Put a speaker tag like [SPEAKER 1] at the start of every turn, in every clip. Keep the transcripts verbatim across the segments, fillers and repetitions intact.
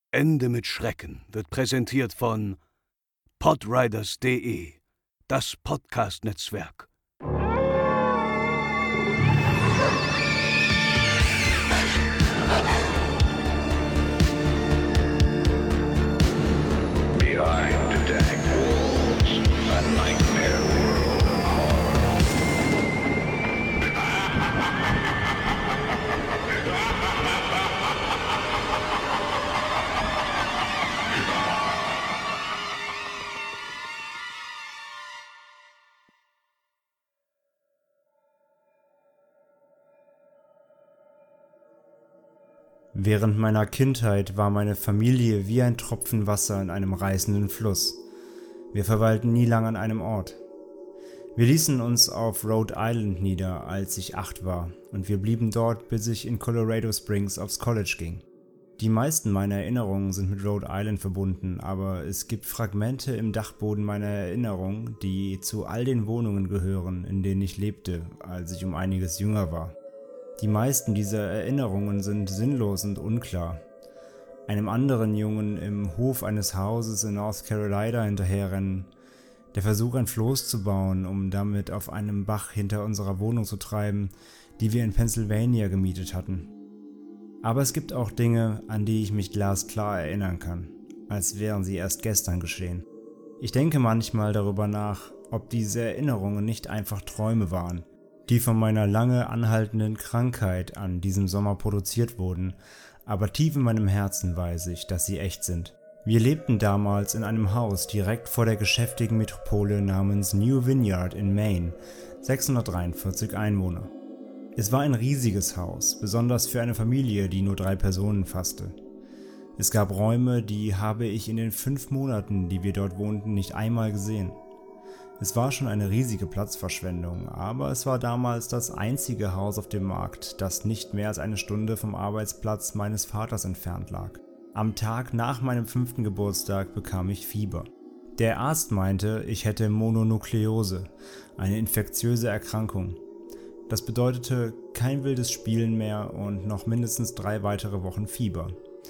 [SPEAKER 1] Ende mit Schrecken wird präsentiert von podriders punkt de, das Podcast-Netzwerk.
[SPEAKER 2] Behind the dank walls, a nightmare world of horror.
[SPEAKER 3] Während meiner Kindheit war meine Familie wie ein Tropfen Wasser in einem reißenden Fluss. Wir verweilten nie lang an einem Ort. Wir ließen uns auf Rhode Island nieder, als ich acht war, und wir blieben dort, bis ich in Colorado Springs aufs College ging. Die meisten meiner Erinnerungen sind mit Rhode Island verbunden, aber es gibt Fragmente im Dachboden meiner Erinnerung, die zu all den Wohnungen gehören, in denen ich lebte, als ich um einiges jünger war. Die meisten dieser Erinnerungen sind sinnlos und unklar. Einem anderen Jungen im Hof eines Hauses in North Carolina hinterherrennen, der Versuch, ein Floß zu bauen, um damit auf einem Bach hinter unserer Wohnung zu treiben, die wir in Pennsylvania gemietet hatten. Aber es gibt auch Dinge, an die ich mich glasklar erinnern kann, als wären sie erst gestern geschehen. Ich denke manchmal darüber nach, ob diese Erinnerungen nicht einfach Träume waren, die von meiner lange anhaltenden Krankheit an diesem Sommer produziert wurden, aber tief in meinem Herzen weiß ich, dass sie echt sind. Wir lebten damals in einem Haus direkt vor der geschäftigen Metropole namens New Vineyard in Maine, sechshundertdreiundvierzig Einwohner. Es war ein riesiges Haus, besonders für eine Familie, die nur drei Personen fasste. Es gab Räume, die habe ich in den fünf Monaten, die wir dort wohnten, nicht einmal gesehen. Es war schon eine riesige Platzverschwendung, aber es war damals das einzige Haus auf dem Markt, das nicht mehr als eine Stunde vom Arbeitsplatz meines Vaters entfernt lag. Am Tag nach meinem fünften Geburtstag bekam ich Fieber. Der Arzt meinte, ich hätte Mononukleose, eine infektiöse Erkrankung. Das bedeutete kein wildes Spielen mehr und noch mindestens drei weitere Wochen Fieber.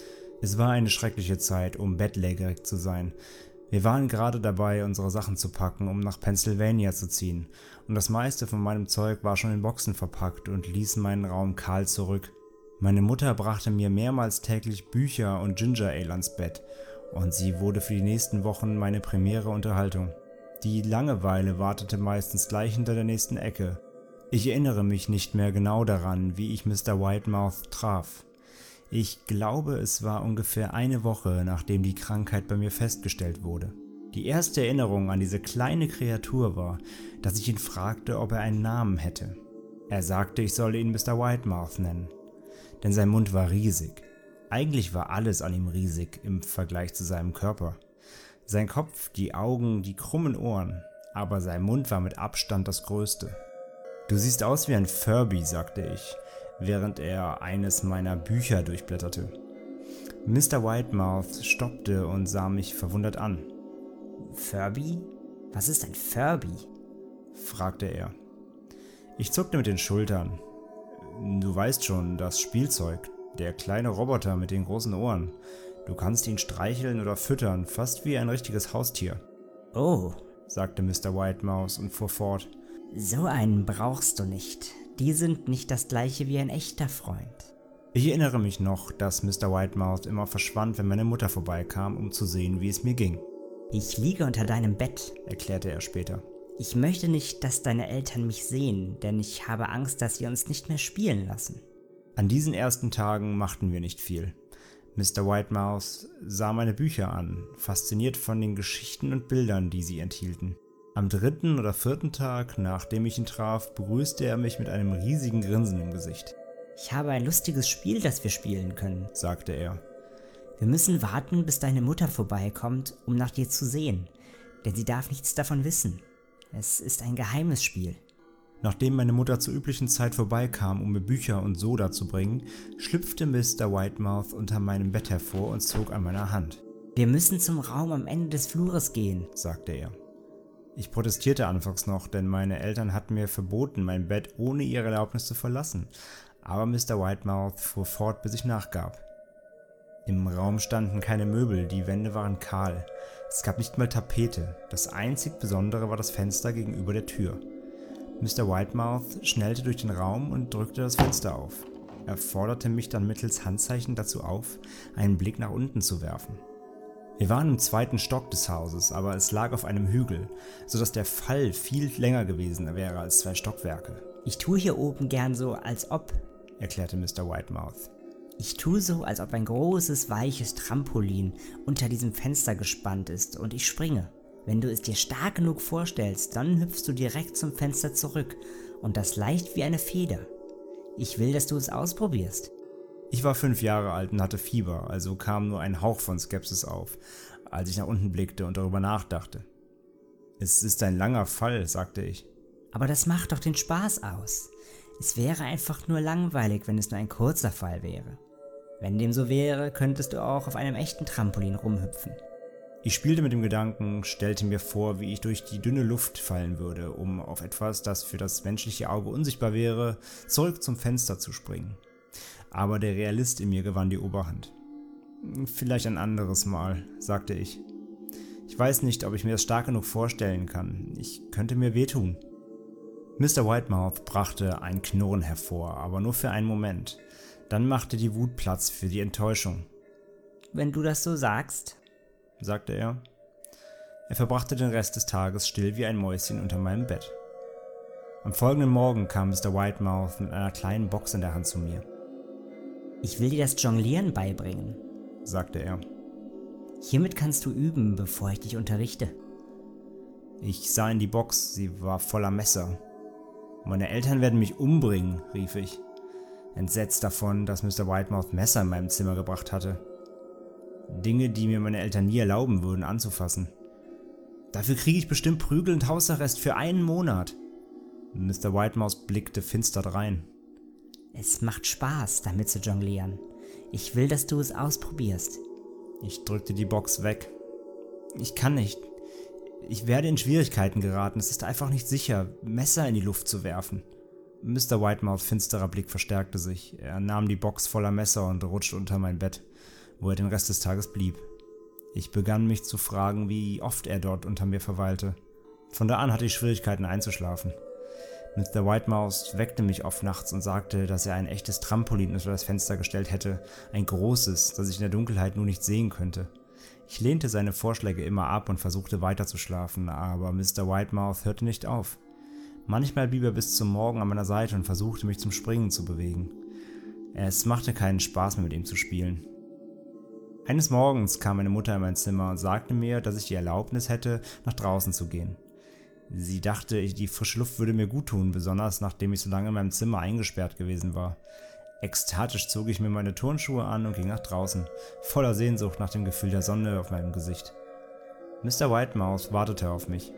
[SPEAKER 3] Es war eine schreckliche Zeit, um bettlägerig zu sein. Wir waren gerade dabei, unsere Sachen zu packen, um nach Pennsylvania zu ziehen, und das meiste von meinem Zeug war schon in Boxen verpackt und ließ meinen Raum kahl zurück. Meine Mutter brachte mir mehrmals täglich Bücher und Ginger Ale ans Bett, und sie wurde für die nächsten Wochen meine primäre Unterhaltung. Die Langeweile wartete meistens gleich hinter der nächsten Ecke. Ich erinnere mich nicht mehr genau daran, wie ich Mister Whitemouth traf. Ich glaube, es war ungefähr eine Woche, nachdem die Krankheit bei mir festgestellt wurde. Die erste Erinnerung an diese kleine Kreatur war, dass ich ihn fragte, ob er einen Namen hätte. Er sagte, ich solle ihn Mister Whitemouth nennen, denn sein Mund war riesig. Eigentlich war alles an ihm riesig im Vergleich zu seinem Körper. Sein Kopf, die Augen, die krummen Ohren, aber sein Mund war mit Abstand das Größte. »Du siehst aus wie ein Furby«, sagte ich, während er eines meiner Bücher durchblätterte. Mister Whitemouth stoppte und sah mich verwundert an.
[SPEAKER 4] »Furby? Was ist ein Furby?«
[SPEAKER 3] fragte er. Ich zuckte mit den Schultern. »Du weißt schon, das Spielzeug, der kleine Roboter mit den großen Ohren. Du kannst ihn streicheln oder füttern, fast wie ein richtiges Haustier.«
[SPEAKER 4] »Oh«,
[SPEAKER 3] sagte Mister Whitemouth und fuhr fort.
[SPEAKER 4] »So einen brauchst du nicht. Die sind nicht das gleiche wie ein echter Freund.«
[SPEAKER 3] Ich erinnere mich noch, dass Mister Whitemouth immer verschwand, wenn meine Mutter vorbeikam, um zu sehen, wie es mir ging.
[SPEAKER 4] »Ich liege unter deinem Bett«,
[SPEAKER 3] erklärte er später.
[SPEAKER 4] »Ich möchte nicht, dass deine Eltern mich sehen, denn ich habe Angst, dass sie uns nicht mehr spielen lassen.«
[SPEAKER 3] An diesen ersten Tagen machten wir nicht viel. Mister Whitemouth sah meine Bücher an, fasziniert von den Geschichten und Bildern, die sie enthielten. Am dritten oder vierten Tag, nachdem ich ihn traf, begrüßte er mich mit einem riesigen Grinsen im Gesicht.
[SPEAKER 4] »Ich habe ein lustiges Spiel, das wir spielen können«,
[SPEAKER 3] sagte er.
[SPEAKER 4] »Wir müssen warten, bis deine Mutter vorbeikommt, um nach dir zu sehen, denn sie darf nichts davon wissen. Es ist ein geheimes Spiel.«
[SPEAKER 3] Nachdem meine Mutter zur üblichen Zeit vorbeikam, um mir Bücher und Soda zu bringen, schlüpfte Mister Whitemouth unter meinem Bett hervor und zog an meiner Hand.
[SPEAKER 4] »Wir müssen zum Raum am Ende des Flures gehen«, sagte er.
[SPEAKER 3] Ich protestierte anfangs noch, denn meine Eltern hatten mir verboten, mein Bett ohne ihre Erlaubnis zu verlassen, aber Mister Whitemouth fuhr fort, bis ich nachgab. Im Raum standen keine Möbel, die Wände waren kahl. Es gab nicht mal Tapete. Das einzig Besondere war das Fenster gegenüber der Tür. Mister Whitemouth schnellte durch den Raum und drückte das Fenster auf. Er forderte mich dann mittels Handzeichen dazu auf, einen Blick nach unten zu werfen. Wir waren im zweiten Stock des Hauses, aber es lag auf einem Hügel, sodass der Fall viel länger gewesen wäre als zwei Stockwerke.
[SPEAKER 4] Ich tue hier oben gern so, als ob,
[SPEAKER 3] erklärte Mister Whitemouth.
[SPEAKER 4] Ich tue so, als ob ein großes, weiches Trampolin unter diesem Fenster gespannt ist und ich springe. Wenn du es dir stark genug vorstellst, dann hüpfst du direkt zum Fenster zurück und das leicht wie eine Feder. Ich will, dass du es ausprobierst.
[SPEAKER 3] Ich war fünf Jahre alt und hatte Fieber, also kam nur ein Hauch von Skepsis auf, als ich nach unten blickte und darüber nachdachte. Es ist ein langer Fall, sagte ich.
[SPEAKER 4] Aber das macht doch den Spaß aus. Es wäre einfach nur langweilig, wenn es nur ein kurzer Fall wäre. Wenn dem so wäre, könntest du auch auf einem echten Trampolin rumhüpfen.
[SPEAKER 3] Ich spielte mit dem Gedanken, stellte mir vor, wie ich durch die dünne Luft fallen würde, um auf etwas, das für das menschliche Auge unsichtbar wäre, zurück zum Fenster zu springen. Aber der Realist in mir gewann die Oberhand. Vielleicht ein anderes Mal, sagte ich. Ich weiß nicht, ob ich mir das stark genug vorstellen kann. Ich könnte mir wehtun. Mister Whitemouth brachte ein Knurren hervor, aber nur für einen Moment. Dann machte die Wut Platz für die Enttäuschung.
[SPEAKER 4] Wenn du das so sagst,
[SPEAKER 3] sagte er. Er verbrachte den Rest des Tages still wie ein Mäuschen unter meinem Bett. Am folgenden Morgen kam Mister Whitemouth mit einer kleinen Box in der Hand zu mir.
[SPEAKER 4] Ich will dir das Jonglieren beibringen,
[SPEAKER 3] sagte er.
[SPEAKER 4] Hiermit kannst du üben, bevor ich dich unterrichte.
[SPEAKER 3] Ich sah in die Box, sie war voller Messer. Meine Eltern werden mich umbringen, rief ich, entsetzt davon, dass Mister Whitemouth Messer in meinem Zimmer gebracht hatte. Dinge, die mir meine Eltern nie erlauben würden, anzufassen. Dafür kriege ich bestimmt Prügel und Hausarrest für einen Monat. Mister Whitemouth blickte finster drein.
[SPEAKER 4] Es macht Spaß, damit zu jonglieren. Ich will, dass du es ausprobierst.
[SPEAKER 3] Ich drückte die Box weg. Ich kann nicht. Ich werde in Schwierigkeiten geraten. Es ist einfach nicht sicher, Messer in die Luft zu werfen. Mister Whitemouths finsterer Blick verstärkte sich. Er nahm die Box voller Messer und rutschte unter mein Bett, wo er den Rest des Tages blieb. Ich begann mich zu fragen, wie oft er dort unter mir verweilte. Von da an hatte ich Schwierigkeiten einzuschlafen. Mister Whitemouth weckte mich oft nachts und sagte, dass er ein echtes Trampolin unter das Fenster gestellt hätte, ein großes, das ich in der Dunkelheit nur nicht sehen könnte. Ich lehnte seine Vorschläge immer ab und versuchte weiterzuschlafen, aber Mister Whitemouth hörte nicht auf. Manchmal blieb er bis zum Morgen an meiner Seite und versuchte mich zum Springen zu bewegen. Es machte keinen Spaß mehr, mit ihm zu spielen. Eines Morgens kam meine Mutter in mein Zimmer und sagte mir, dass ich die Erlaubnis hätte, nach draußen zu gehen. Sie dachte, die frische Luft würde mir gut tun, besonders nachdem ich so lange in meinem Zimmer eingesperrt gewesen war. Ekstatisch zog ich mir meine Turnschuhe an und ging nach draußen, voller Sehnsucht nach dem Gefühl der Sonne auf meinem Gesicht. Mister Whitemouth wartete auf mich.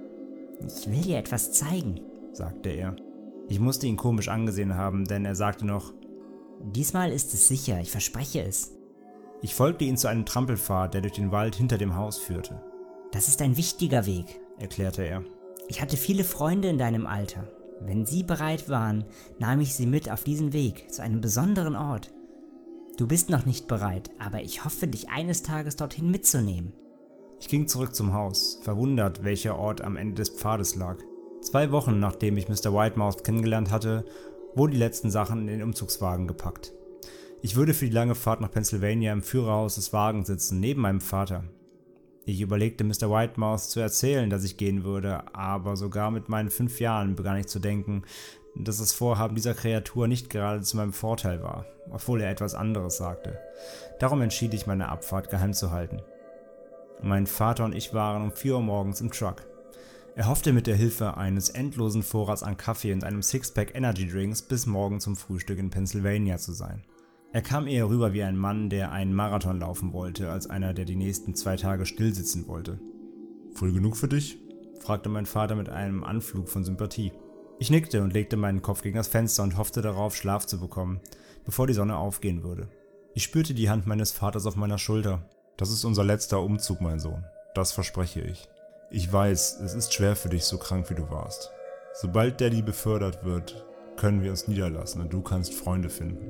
[SPEAKER 4] Ich will dir etwas zeigen,
[SPEAKER 3] sagte er. Ich musste ihn komisch angesehen haben, denn er sagte noch,
[SPEAKER 4] diesmal ist es sicher, ich verspreche es.
[SPEAKER 3] Ich folgte ihm zu einem Trampelpfad, der durch den Wald hinter dem Haus führte.
[SPEAKER 4] Das ist ein wichtiger Weg,
[SPEAKER 3] erklärte er.
[SPEAKER 4] Ich hatte viele Freunde in deinem Alter. Wenn sie bereit waren, nahm ich sie mit auf diesen Weg, zu einem besonderen Ort. Du bist noch nicht bereit, aber ich hoffe, dich eines Tages dorthin mitzunehmen.
[SPEAKER 3] Ich ging zurück zum Haus, verwundert, welcher Ort am Ende des Pfades lag. Zwei Wochen nachdem ich Mister Whitemouth kennengelernt hatte, wurden die letzten Sachen in den Umzugswagen gepackt. Ich würde für die lange Fahrt nach Pennsylvania im Führerhaus des Wagens sitzen, neben meinem Vater. Ich überlegte, Mister Whitemouth zu erzählen, dass ich gehen würde, aber sogar mit meinen fünf Jahren begann ich zu denken, dass das Vorhaben dieser Kreatur nicht gerade zu meinem Vorteil war, obwohl er etwas anderes sagte. Darum entschied ich, meine Abfahrt geheim zu halten. Mein Vater und ich waren um vier Uhr morgens im Truck. Er hoffte mit der Hilfe eines endlosen Vorrats an Kaffee und einem Sixpack Energy Drinks bis morgen zum Frühstück in Pennsylvania zu sein. Er kam eher rüber wie ein Mann, der einen Marathon laufen wollte, als einer, der die nächsten zwei Tage stillsitzen wollte. »Früh genug für dich?« fragte mein Vater mit einem Anflug von Sympathie. Ich nickte und legte meinen Kopf gegen das Fenster und hoffte darauf, Schlaf zu bekommen, bevor die Sonne aufgehen würde. Ich spürte die Hand meines Vaters auf meiner Schulter. »Das ist unser letzter Umzug, mein Sohn. Das verspreche ich. Ich weiß, es ist schwer für dich, so krank wie du warst. Sobald Daddy befördert wird, können wir uns niederlassen und du kannst Freunde finden.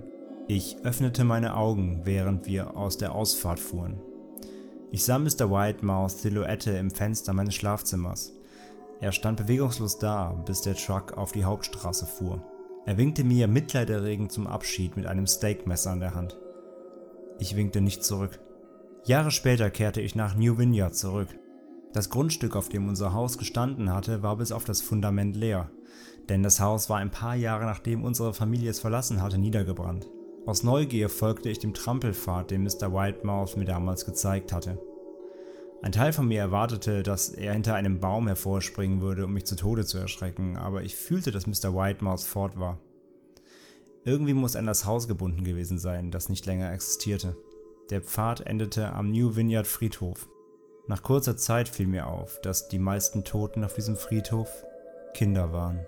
[SPEAKER 3] Ich öffnete meine Augen, während wir aus der Ausfahrt fuhren. Ich sah Mister Whitemouths Silhouette im Fenster meines Schlafzimmers. Er stand bewegungslos da, bis der Truck auf die Hauptstraße fuhr. Er winkte mir mitleiderregend zum Abschied mit einem Steakmesser in der Hand. Ich winkte nicht zurück. Jahre später kehrte ich nach New Vineyard zurück. Das Grundstück, auf dem unser Haus gestanden hatte, war bis auf das Fundament leer, denn das Haus war ein paar Jahre nachdem unsere Familie es verlassen hatte, niedergebrannt. Aus Neugier folgte ich dem Trampelpfad, den Mister Whitemouth mir damals gezeigt hatte. Ein Teil von mir erwartete, dass er hinter einem Baum hervorspringen würde, um mich zu Tode zu erschrecken, aber ich fühlte, dass Mister Whitemouth fort war. Irgendwie muss er an das Haus gebunden gewesen sein, das nicht länger existierte. Der Pfad endete am New Vineyard Friedhof. Nach kurzer Zeit fiel mir auf, dass die meisten Toten auf diesem Friedhof Kinder waren.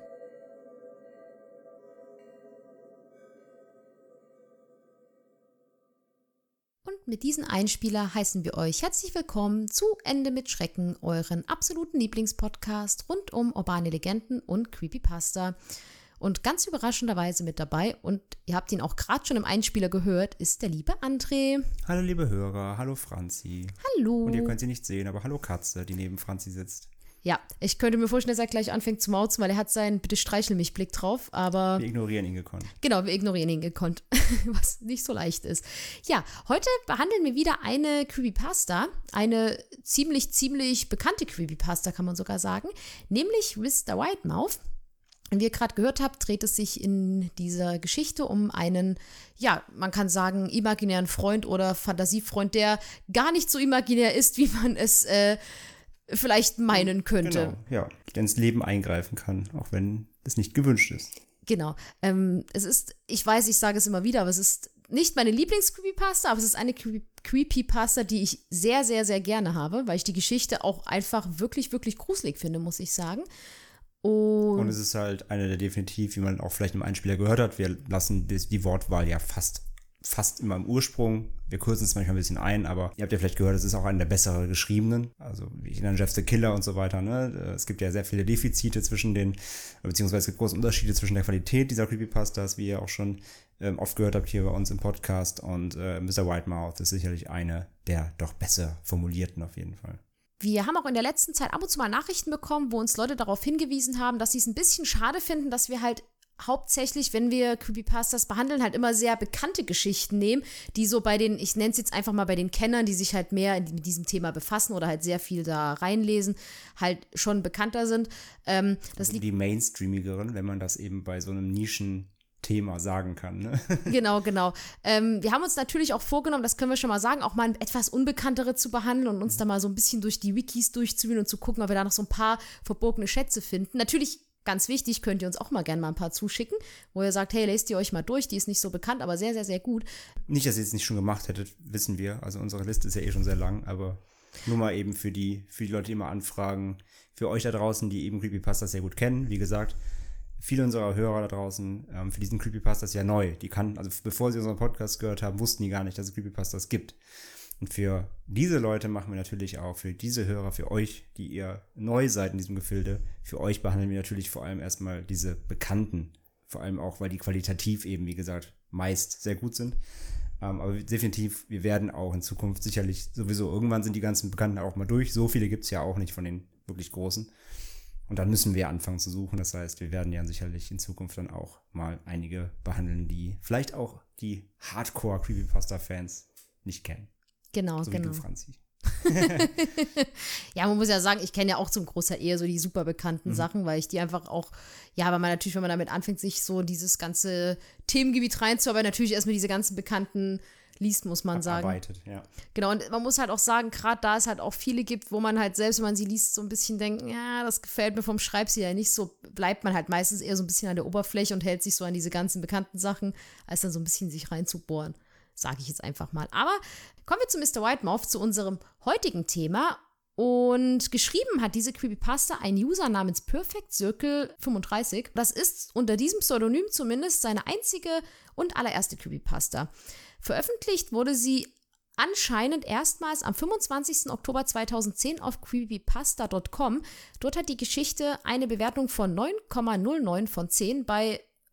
[SPEAKER 5] Und mit diesem Einspieler heißen wir euch herzlich willkommen zu Ende mit Schrecken, euren absoluten Lieblingspodcast rund um urbane Legenden und Creepypasta. Und ganz überraschenderweise mit dabei, und ihr habt ihn auch gerade schon im Einspieler gehört, ist der liebe André.
[SPEAKER 3] Hallo liebe Hörer, hallo Franzi.
[SPEAKER 5] Hallo.
[SPEAKER 3] Und ihr könnt sie nicht sehen, aber hallo Katze, die neben Franzi sitzt.
[SPEAKER 5] Ja, ich könnte mir vorstellen, dass er gleich anfängt zu mauzen, weil er hat seinen Bitte-streichel-mich-Blick drauf, aber...
[SPEAKER 3] Wir ignorieren ihn gekonnt.
[SPEAKER 5] Genau, wir ignorieren ihn gekonnt, was nicht so leicht ist. Ja, heute behandeln wir wieder eine Creepypasta, eine ziemlich, ziemlich bekannte Creepypasta, kann man sogar sagen, nämlich Mister Whitemouth. Wie ihr gerade gehört habt, dreht es sich in dieser Geschichte um einen, ja, man kann sagen, imaginären Freund oder Fantasiefreund, der gar nicht so imaginär ist, wie man es äh, vielleicht meinen könnte.
[SPEAKER 3] Genau, ja, der ins Leben eingreifen kann, auch wenn es nicht gewünscht ist.
[SPEAKER 5] Genau. Ähm, es ist, ich weiß, ich sage es immer wieder, aber es ist nicht meine Lieblings-Creepypasta, aber es ist eine Cre- Creepypasta, die ich sehr, sehr, sehr gerne habe, weil ich die Geschichte auch einfach wirklich, wirklich gruselig finde, muss ich sagen. Und,
[SPEAKER 3] Und es ist halt eine der definitiv, wie man auch vielleicht im Einspieler gehört hat, wir lassen die, die Wortwahl ja fast, fast immer im Ursprung. Wir kürzen es manchmal ein bisschen ein, aber ihr habt ja vielleicht gehört, es ist auch eine der besseren geschriebenen. Also wie ich nenne Jeff the Killer und so weiter. Ne? Es gibt ja sehr viele Defizite zwischen den, beziehungsweise es gibt große Unterschiede zwischen der Qualität dieser Creepypastas, wie ihr auch schon ähm, oft gehört habt hier bei uns im Podcast. Und äh, Mister Whitemouth ist sicherlich eine der doch besser formulierten auf jeden Fall.
[SPEAKER 5] Wir haben auch in der letzten Zeit ab und zu mal Nachrichten bekommen, wo uns Leute darauf hingewiesen haben, dass sie es ein bisschen schade finden, dass wir halt hauptsächlich, wenn wir Creepypastas behandeln, halt immer sehr bekannte Geschichten nehmen, die so bei den, ich nenne es jetzt einfach mal bei den Kennern, die sich halt mehr mit diesem Thema befassen oder halt sehr viel da reinlesen, halt schon bekannter sind. Ähm, das
[SPEAKER 3] also
[SPEAKER 5] liegt
[SPEAKER 3] die Mainstreamigeren, wenn man das eben bei so einem Nischen Thema sagen kann, ne?
[SPEAKER 5] Genau, genau. Ähm, wir haben uns natürlich auch vorgenommen, das können wir schon mal sagen, auch mal etwas Unbekanntere zu behandeln und uns da mal so ein bisschen durch die Wikis durchzuwühlen und zu gucken, ob wir da noch so ein paar verborgene Schätze finden. Natürlich, ganz wichtig, könnt ihr uns auch mal gerne mal ein paar zuschicken, wo ihr sagt, hey, lest ihr euch mal durch, die ist nicht so bekannt, aber sehr, sehr, sehr gut.
[SPEAKER 3] Nicht, dass ihr es nicht schon gemacht hättet, wissen wir. Also unsere Liste ist ja eh schon sehr lang, aber nur mal eben für die, für die Leute, die immer anfragen, für euch da draußen, die eben Creepypastas sehr gut kennen, wie gesagt, viele unserer Hörer da draußen, ähm, für diesen Creepypastas ja neu. Die kannten, also bevor sie unseren Podcast gehört haben, wussten die gar nicht, dass es Creepypastas gibt. Und für diese Leute machen wir natürlich auch, für diese Hörer, für euch, die ihr neu seid in diesem Gefilde, für euch behandeln wir natürlich vor allem erstmal diese Bekannten. Vor allem auch, weil die qualitativ eben, wie gesagt, meist sehr gut sind. Ähm, aber definitiv, wir werden auch in Zukunft sicherlich sowieso, irgendwann sind die ganzen Bekannten auch mal durch. So viele gibt es ja auch nicht von den wirklich Großen. Und dann müssen wir anfangen zu suchen. Das heißt, wir werden ja sicherlich in Zukunft dann auch mal einige behandeln, die vielleicht auch die Hardcore-Creepypasta-Fans nicht kennen.
[SPEAKER 5] Genau,
[SPEAKER 3] so
[SPEAKER 5] genau.
[SPEAKER 3] Wie du, Franzi.
[SPEAKER 5] Ja, man muss ja sagen, ich kenne ja auch zum Großteil eher so die super bekannten mhm. Sachen, weil ich die einfach auch, ja, weil man natürlich, wenn man damit anfängt, sich so dieses ganze Themengebiet reinzuarbeiten, natürlich erstmal diese ganzen bekannten liest, muss man sagen.
[SPEAKER 3] Arbeitet, ja.
[SPEAKER 5] Genau, und man muss halt auch sagen, gerade da es halt auch viele gibt, wo man halt selbst, wenn man sie liest, so ein bisschen denkt, ja, das gefällt mir vom Schreibstil ja nicht so, bleibt man halt meistens eher so ein bisschen an der Oberfläche und hält sich so an diese ganzen bekannten Sachen, als dann so ein bisschen sich reinzubohren, sage ich jetzt einfach mal. Aber kommen wir zu Mister Whitemouth, zu unserem heutigen Thema. Und geschrieben hat diese Creepypasta ein User namens Perfect Circle fünfunddreißig. Das ist unter diesem Pseudonym zumindest seine einzige und allererste Creepypasta. Veröffentlicht wurde sie anscheinend erstmals am fünfundzwanzigsten Oktober zweitausendzehn auf creepypasta punkt com. Dort hat die Geschichte eine Bewertung von neun Komma null neun von zehn bei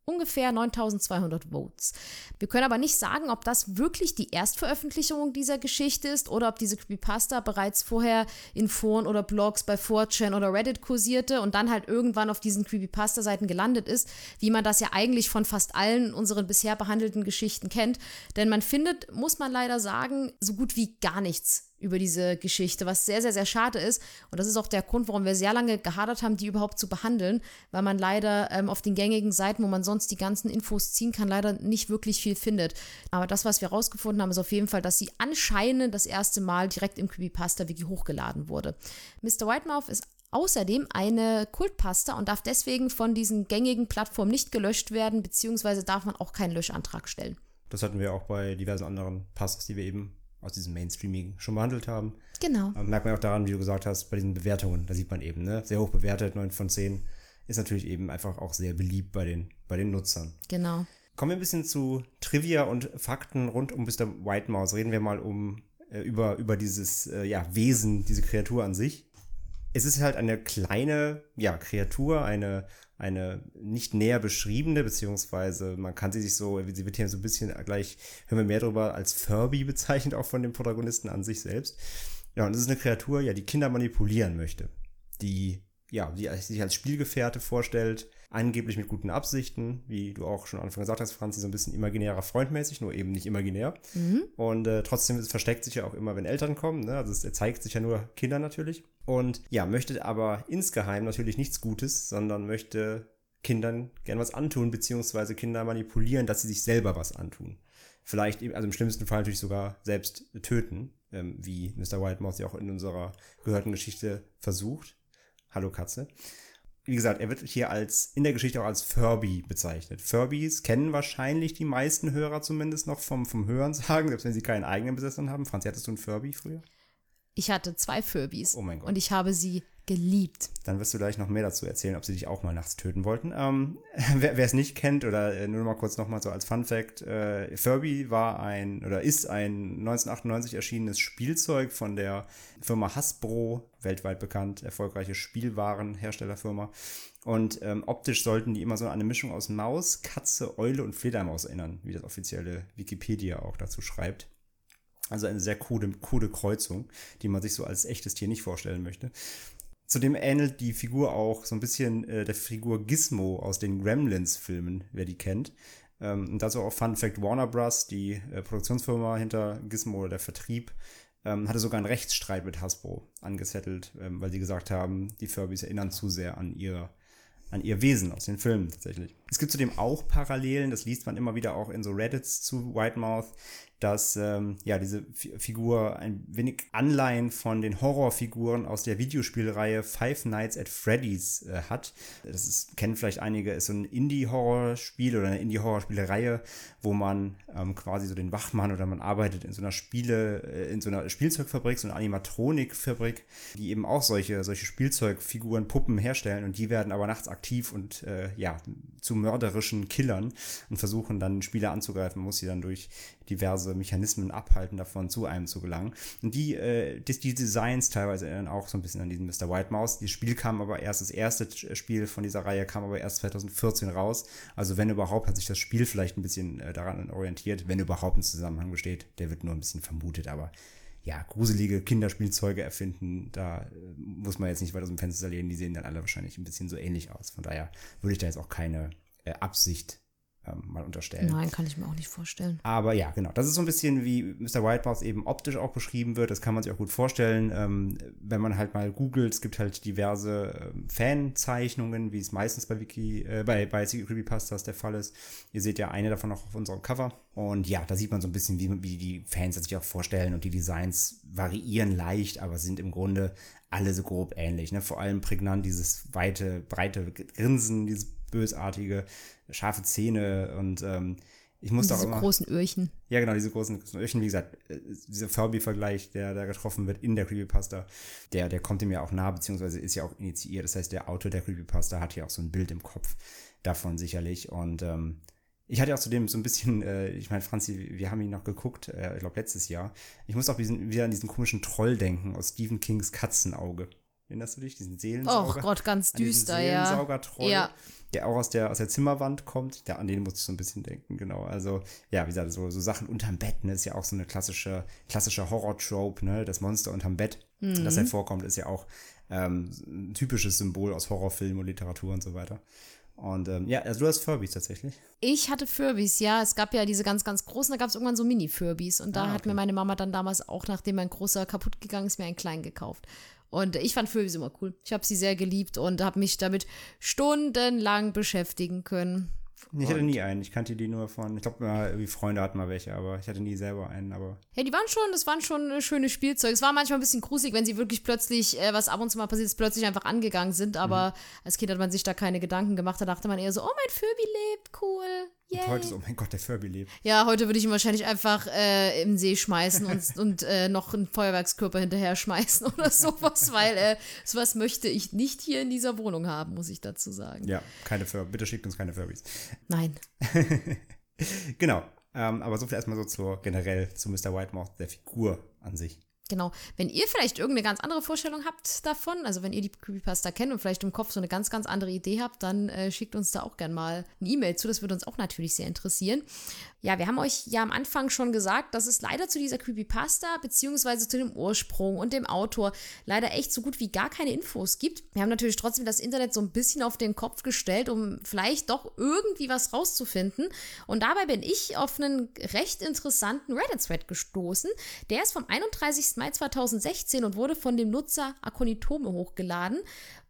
[SPEAKER 5] ungefähr neuntausendzweihundert Votes. Wir können aber nicht sagen, ob das wirklich die Erstveröffentlichung dieser Geschichte ist oder ob diese Creepypasta bereits vorher in Foren oder Blogs bei four chan oder Reddit kursierte und dann halt irgendwann auf diesen Creepypasta-Seiten gelandet ist, wie man das ja eigentlich von fast allen unseren bisher behandelten Geschichten kennt. Denn man findet, muss man leider sagen, so gut wie gar nichts über diese Geschichte, was sehr, sehr, sehr schade ist. Und das ist auch der Grund, warum wir sehr lange gehadert haben, die überhaupt zu behandeln, weil man leider ähm, auf den gängigen Seiten, wo man sonst die ganzen Infos ziehen kann, leider nicht wirklich viel findet. Aber das, was wir rausgefunden haben, ist auf jeden Fall, dass sie anscheinend das erste Mal direkt im Creepypasta-Wiki hochgeladen wurde. Mister Whitemouth ist außerdem eine Kultpasta und darf deswegen von diesen gängigen Plattformen nicht gelöscht werden, beziehungsweise darf man auch keinen Löschantrag stellen.
[SPEAKER 3] Das hatten wir auch bei diversen anderen Pastas, die wir eben aus diesem Mainstreaming schon behandelt haben.
[SPEAKER 5] Genau.
[SPEAKER 3] Aber merkt man auch daran, wie du gesagt hast, bei diesen Bewertungen, da sieht man eben, ne, sehr hoch bewertet, neun von zehn, ist natürlich eben einfach auch sehr beliebt bei den, bei den Nutzern.
[SPEAKER 5] Genau.
[SPEAKER 3] Kommen wir ein bisschen zu Trivia und Fakten rund um Mister Whitemouth. Reden wir mal um, äh, über, über dieses äh, ja, Wesen, diese Kreatur an sich. Es ist halt eine kleine ja, Kreatur, eine eine nicht näher beschriebene, beziehungsweise man kann sie sich so, sie wird hier so ein bisschen gleich, hören wir mehr darüber, als Furby bezeichnet, auch von dem Protagonisten an sich selbst. Ja, und das ist eine Kreatur, ja, die Kinder manipulieren möchte. Die, ja, die sich als Spielgefährte vorstellt, angeblich mit guten Absichten, wie du auch schon am Anfang gesagt hast, Franzi, so ein bisschen imaginärer Freundmäßig, nur eben nicht imaginär. Mhm. Und äh, trotzdem es versteckt sich ja auch immer, wenn Eltern kommen, ne? Also es, er zeigt sich ja nur Kindern natürlich. Und ja, möchte aber insgeheim natürlich nichts Gutes, sondern möchte Kindern gern was antun, beziehungsweise Kinder manipulieren, dass sie sich selber was antun. Vielleicht, also im schlimmsten Fall natürlich sogar selbst töten, ähm, wie Mister Whitemouth ja auch in unserer gehörten Geschichte versucht. Hallo Katze. Wie gesagt, er wird hier als in der Geschichte auch als Furby bezeichnet. Furbys kennen wahrscheinlich die meisten Hörer zumindest noch vom, vom Hörensagen, selbst wenn sie keinen eigenen Besitzer haben. Franzi, hattest du einen Furby früher?
[SPEAKER 5] Ich hatte zwei Furbys.
[SPEAKER 3] Oh mein Gott.
[SPEAKER 5] Und ich habe sie geliebt.
[SPEAKER 3] Dann wirst du gleich noch mehr dazu erzählen, ob sie dich auch mal nachts töten wollten. Ähm, wer es nicht kennt, oder äh, nur mal kurz nochmal so als Fun-Fact, äh, Furby war ein, oder ist ein neunzehnhundertachtundneunzig erschienenes Spielzeug von der Firma Hasbro, weltweit bekannt, erfolgreiche Spielwarenherstellerfirma. Und ähm, optisch sollten die immer so an eine Mischung aus Maus, Katze, Eule und Fledermaus erinnern, wie das offizielle Wikipedia auch dazu schreibt. Also eine sehr coole, coole Kreuzung, die man sich so als echtes Tier nicht vorstellen möchte. Zudem ähnelt die Figur auch so ein bisschen äh, der Figur Gizmo aus den Gremlins-Filmen, wer die kennt. Ähm, und dazu auch Fun Fact: Warner Bros., die äh, Produktionsfirma hinter Gizmo oder der Vertrieb, ähm, hatte sogar einen Rechtsstreit mit Hasbro angezettelt, ähm, weil sie gesagt haben, die Furbys erinnern zu sehr an ihr, an ihr Wesen aus den Filmen tatsächlich. Es gibt zudem auch Parallelen, das liest man immer wieder auch in so Reddits zu Whitemouth, dass ähm, ja diese F- Figur ein wenig Anleihen von den Horrorfiguren aus der Videospielreihe Five Nights at Freddy's äh, hat. Das ist, kennen vielleicht einige, ist so ein Indie-Horrorspiel oder eine Indie-Horrorspielereihe, wo man ähm, quasi so den Wachmann oder man arbeitet in so einer Spiele, äh, in so einer Spielzeugfabrik, so einer Animatronikfabrik, die eben auch solche, solche Spielzeugfiguren, Puppen herstellen und die werden aber nachts aktiv und äh, ja, zu mörderischen Killern und versuchen dann Spieler anzugreifen, muss sie dann durch diverse Mechanismen abhalten, davon zu einem zu gelangen. Und die, äh, die, die Designs teilweise erinnern auch so ein bisschen an diesen Mister Whitemouth. Das Spiel kam aber erst, das erste Spiel von dieser Reihe kam aber erst zwanzig vierzehn raus. Also wenn überhaupt, hat sich das Spiel vielleicht ein bisschen äh, daran orientiert, wenn überhaupt ein Zusammenhang besteht. Der wird nur ein bisschen vermutet, aber ja, gruselige Kinderspielzeuge erfinden, da äh, muss man jetzt nicht weiter aus dem Fenster lehnen, die sehen dann alle wahrscheinlich ein bisschen so ähnlich aus. Von daher würde ich da jetzt auch keine äh, Absicht ähm, mal unterstellen.
[SPEAKER 5] Nein, kann ich mir auch nicht vorstellen.
[SPEAKER 3] Aber ja, genau, das ist so ein bisschen wie Mister Whitemouth eben optisch auch beschrieben wird, das kann man sich auch gut vorstellen, ähm, wenn man halt mal googelt, es gibt halt diverse ähm, Fanzeichnungen, wie es meistens bei Wiki, äh, bei, bei Secret Creepypastas der Fall ist. Ihr seht ja eine davon auch auf unserem Cover. Und ja, da sieht man so ein bisschen, wie, wie die Fans sich auch vorstellen und die Designs variieren leicht, aber sind im Grunde alle so grob ähnlich. Ne? Vor allem prägnant dieses weite, breite Grinsen, dieses bösartige, scharfe Zähne und ähm, ich musste auch immer...
[SPEAKER 5] Diese großen Öhrchen.
[SPEAKER 3] Ja, genau, diese großen, großen Öhrchen. Wie gesagt, dieser Furby-Vergleich, der da getroffen wird in der Creepypasta, der, der kommt ihm ja auch nah, beziehungsweise ist ja auch initiiert. Das heißt, der Autor der Creepypasta hat ja auch so ein Bild im Kopf davon sicherlich und ähm, ich hatte auch zudem so ein bisschen, äh, ich meine, Franzi, wir haben ihn noch geguckt, äh, ich glaube letztes Jahr. Ich muss auch diesen, wieder an diesen komischen Troll denken aus Stephen Kings Katzenauge. Erinnerst du dich? Diesen
[SPEAKER 5] Oh
[SPEAKER 3] Seelensauger.
[SPEAKER 5] Gott, ganz
[SPEAKER 3] An diesen
[SPEAKER 5] düster, ja.
[SPEAKER 3] Seelensauger-Troll,
[SPEAKER 5] Ja.
[SPEAKER 3] der auch aus der, aus der Zimmerwand kommt. Der, an den musste ich so ein bisschen denken, genau. Also, ja, wie gesagt, so, so Sachen unterm Bett, ne, ist ja auch so eine klassische, klassische Horror-Trope, ne, das Monster unterm Bett,
[SPEAKER 5] Mhm.
[SPEAKER 3] das hervorkommt, ist ja auch ähm, ein typisches Symbol aus Horrorfilmen und Literatur und so weiter. Und ähm, ja, also du hast Furbies tatsächlich.
[SPEAKER 5] Ich hatte Furbies, ja. Es gab ja diese ganz, ganz großen, da gab es irgendwann so Mini-Furbies. Und da
[SPEAKER 3] Ah,
[SPEAKER 5] hat
[SPEAKER 3] okay.
[SPEAKER 5] mir meine Mama dann damals auch, nachdem mein großer kaputt gegangen ist, mir einen kleinen gekauft. Und ich fand Furbies immer cool. Ich habe sie sehr geliebt und habe mich damit stundenlang beschäftigen können.
[SPEAKER 3] Ich hatte nie einen, ich kannte die nur von, ich glaube, irgendwie Freunde hatten mal welche, aber ich hatte nie selber einen, aber
[SPEAKER 5] Ja, die waren schon, das waren schon äh, schöne Spielzeuge. Es war manchmal ein bisschen gruselig, wenn sie wirklich plötzlich, äh, was ab und zu mal passiert ist, plötzlich einfach angegangen sind. Aber als Kind hat man sich da keine Gedanken gemacht. Da dachte man eher so, oh, mein Furby lebt, cool. Yay.
[SPEAKER 3] und heute so, oh mein Gott, der Furby lebt.
[SPEAKER 5] Ja, heute würde ich ihn wahrscheinlich einfach äh, im See schmeißen und, und äh, noch einen Feuerwerkskörper hinterher schmeißen oder sowas, weil äh, sowas möchte ich nicht hier in dieser Wohnung haben, muss ich dazu sagen.
[SPEAKER 3] Ja, keine Furbies, bitte schickt uns keine Furbies.
[SPEAKER 5] Nein.
[SPEAKER 3] Genau, ähm, aber so viel erstmal so zur, generell zu Mister Whitemouth, der Figur an sich.
[SPEAKER 5] Genau. Wenn ihr vielleicht irgendeine ganz andere Vorstellung habt davon, also wenn ihr die Creepypasta kennt und vielleicht im Kopf so eine ganz, ganz andere Idee habt, dann äh, schickt uns da auch gerne mal eine E-Mail zu. Das würde uns auch natürlich sehr interessieren. Ja, wir haben euch ja am Anfang schon gesagt, dass es leider zu dieser Creepypasta beziehungsweise zu dem Ursprung und dem Autor leider echt so gut wie gar keine Infos gibt. Wir haben natürlich trotzdem das Internet so ein bisschen auf den Kopf gestellt, um vielleicht doch irgendwie was rauszufinden. Und dabei bin ich auf einen recht interessanten Reddit-Thread gestoßen. Der ist vom einunddreißigsten Mai zweitausendsechzehn und wurde von dem Nutzer Akonitome hochgeladen.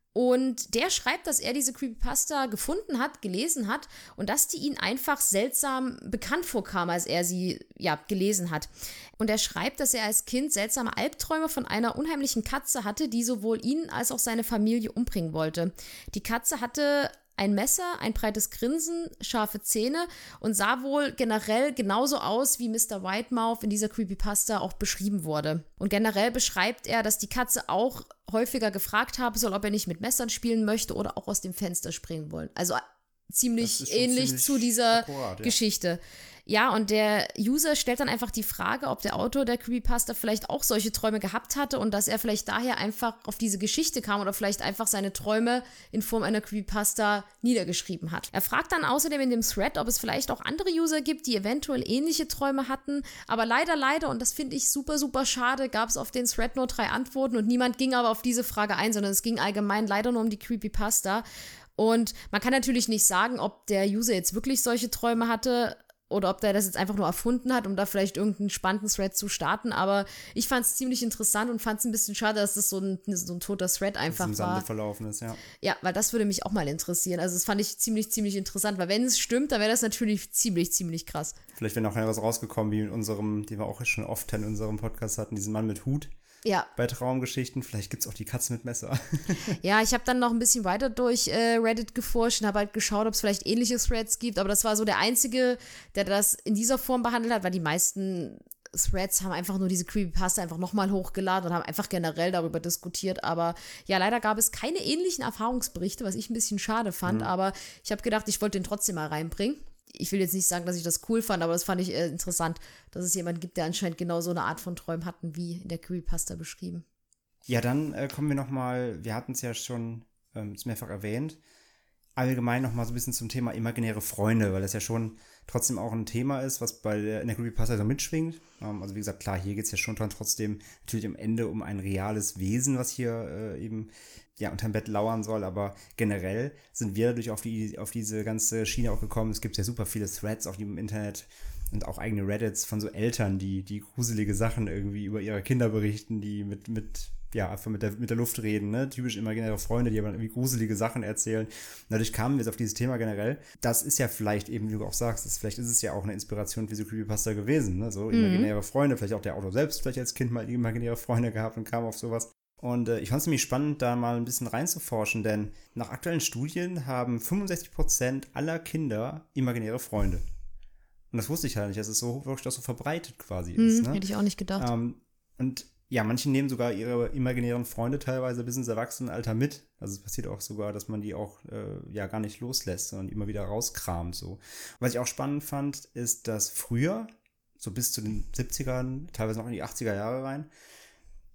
[SPEAKER 5] Und der schreibt, dass er diese Creepypasta gefunden hat, gelesen hat und dass die ihn einfach seltsam bekannt vorkam, als er sie ja gelesen hat. Und er schreibt, dass er als Kind seltsame Albträume von einer unheimlichen Katze hatte, die sowohl ihn als auch seine Familie umbringen wollte. Die Katze hatte ein Messer, ein breites Grinsen, scharfe Zähne und sah wohl generell genauso aus, wie Mister Whitemouth in dieser Creepypasta auch beschrieben wurde. Und generell beschreibt er, dass die Katze auch häufiger gefragt haben soll, ob er nicht mit Messern spielen möchte oder auch aus dem Fenster springen wollen. Also ziemlich
[SPEAKER 3] Das ist schon
[SPEAKER 5] ähnlich
[SPEAKER 3] ziemlich
[SPEAKER 5] zu dieser
[SPEAKER 3] akkurat, ja.
[SPEAKER 5] Geschichte. Ja, und der User stellt dann einfach die Frage, ob der Autor der Creepypasta vielleicht auch solche Träume gehabt hatte und dass er vielleicht daher einfach auf diese Geschichte kam oder vielleicht einfach seine Träume in Form einer Creepypasta niedergeschrieben hat. Er fragt dann außerdem in dem Thread, ob es vielleicht auch andere User gibt, die eventuell ähnliche Träume hatten, aber leider, leider, und das finde ich super, super schade, gab es auf den Thread nur drei Antworten und niemand ging aber auf diese Frage ein, sondern es ging allgemein leider nur um die Creepypasta. Und man kann natürlich nicht sagen, ob der User jetzt wirklich solche Träume hatte oder ob der das jetzt einfach nur erfunden hat, um da vielleicht irgendeinen spannenden Thread zu starten. Aber ich fand es ziemlich interessant und fand es ein bisschen schade, dass das so ein, so ein toter Thread einfach
[SPEAKER 3] Im Sande
[SPEAKER 5] war.
[SPEAKER 3] verlaufen ist, ja.
[SPEAKER 5] Ja, weil das würde mich auch mal interessieren. Also das fand ich ziemlich, ziemlich interessant, weil wenn es stimmt, dann wäre das natürlich ziemlich, ziemlich krass.
[SPEAKER 3] Vielleicht wäre noch was rausgekommen, wie in unserem, den wir auch schon oft in unserem Podcast hatten, diesen Mann mit Hut
[SPEAKER 5] Ja,
[SPEAKER 3] bei Traumgeschichten. Vielleicht gibt es auch die Katze mit Messer.
[SPEAKER 5] ja, ich habe dann noch ein bisschen weiter durch äh, Reddit geforscht und habe halt geschaut, ob es vielleicht ähnliche Threads gibt, aber das war so der einzige, der das in dieser Form behandelt hat, weil die meisten Threads haben einfach nur diese Creepypasta einfach nochmal hochgeladen und haben einfach generell darüber diskutiert, aber ja, leider gab es keine ähnlichen Erfahrungsberichte, was ich ein bisschen schade fand,
[SPEAKER 3] Mhm.
[SPEAKER 5] aber ich habe gedacht, ich wollte den trotzdem mal reinbringen. Ich will jetzt nicht sagen, dass ich das cool fand, aber das fand ich äh, interessant, dass es jemanden gibt, der anscheinend genau so eine Art von Träumen hatten, wie in der Creepypasta beschrieben.
[SPEAKER 3] Ja, dann äh, kommen wir noch mal, wir hatten es ja schon ähm, mehrfach erwähnt, allgemein noch mal so ein bisschen zum Thema imaginäre Freunde, weil das ja schon trotzdem auch ein Thema ist, was bei der, in der Creepypasta so mitschwingt. Ähm, also wie gesagt, klar, hier geht es ja schon dran trotzdem natürlich am Ende um ein reales Wesen, was hier äh, eben ja unterm Bett lauern soll, aber generell sind wir dadurch auf, die, auf diese ganze Schiene auch gekommen. Es gibt ja super viele Threads auf dem Internet und auch eigene Reddits von so Eltern, die, die gruselige Sachen irgendwie über ihre Kinder berichten, die mit, mit ja, einfach mit der, mit der Luft reden, ne? Typisch imaginäre Freunde, die aber irgendwie gruselige Sachen erzählen. Und dadurch kamen wir jetzt auf dieses Thema generell. Das ist ja vielleicht eben, wie du auch sagst, das, vielleicht ist es ja auch eine Inspiration für so Creepypasta gewesen, ne? So
[SPEAKER 5] Mhm.
[SPEAKER 3] imaginäre Freunde, vielleicht auch der Autor selbst, vielleicht als Kind mal imaginäre Freunde gehabt und kam auf sowas. Und äh, ich fand es nämlich spannend, da mal ein bisschen reinzuforschen, denn nach aktuellen Studien haben fünfundsechzig Prozent aller Kinder imaginäre Freunde. Und das wusste ich halt nicht, dass es so wirklich auch so verbreitet quasi ist.
[SPEAKER 5] Hm,
[SPEAKER 3] Ne?
[SPEAKER 5] hätte ich auch nicht gedacht.
[SPEAKER 3] Ähm, und ja, manche nehmen sogar ihre imaginären Freunde teilweise bis ins Erwachsenenalter mit. Also es passiert auch sogar, dass man die auch äh, ja gar nicht loslässt, sondern immer wieder rauskramt. So. Was ich auch spannend fand, ist, dass früher, so bis zu den siebzigern, teilweise noch in die achtziger Jahre rein,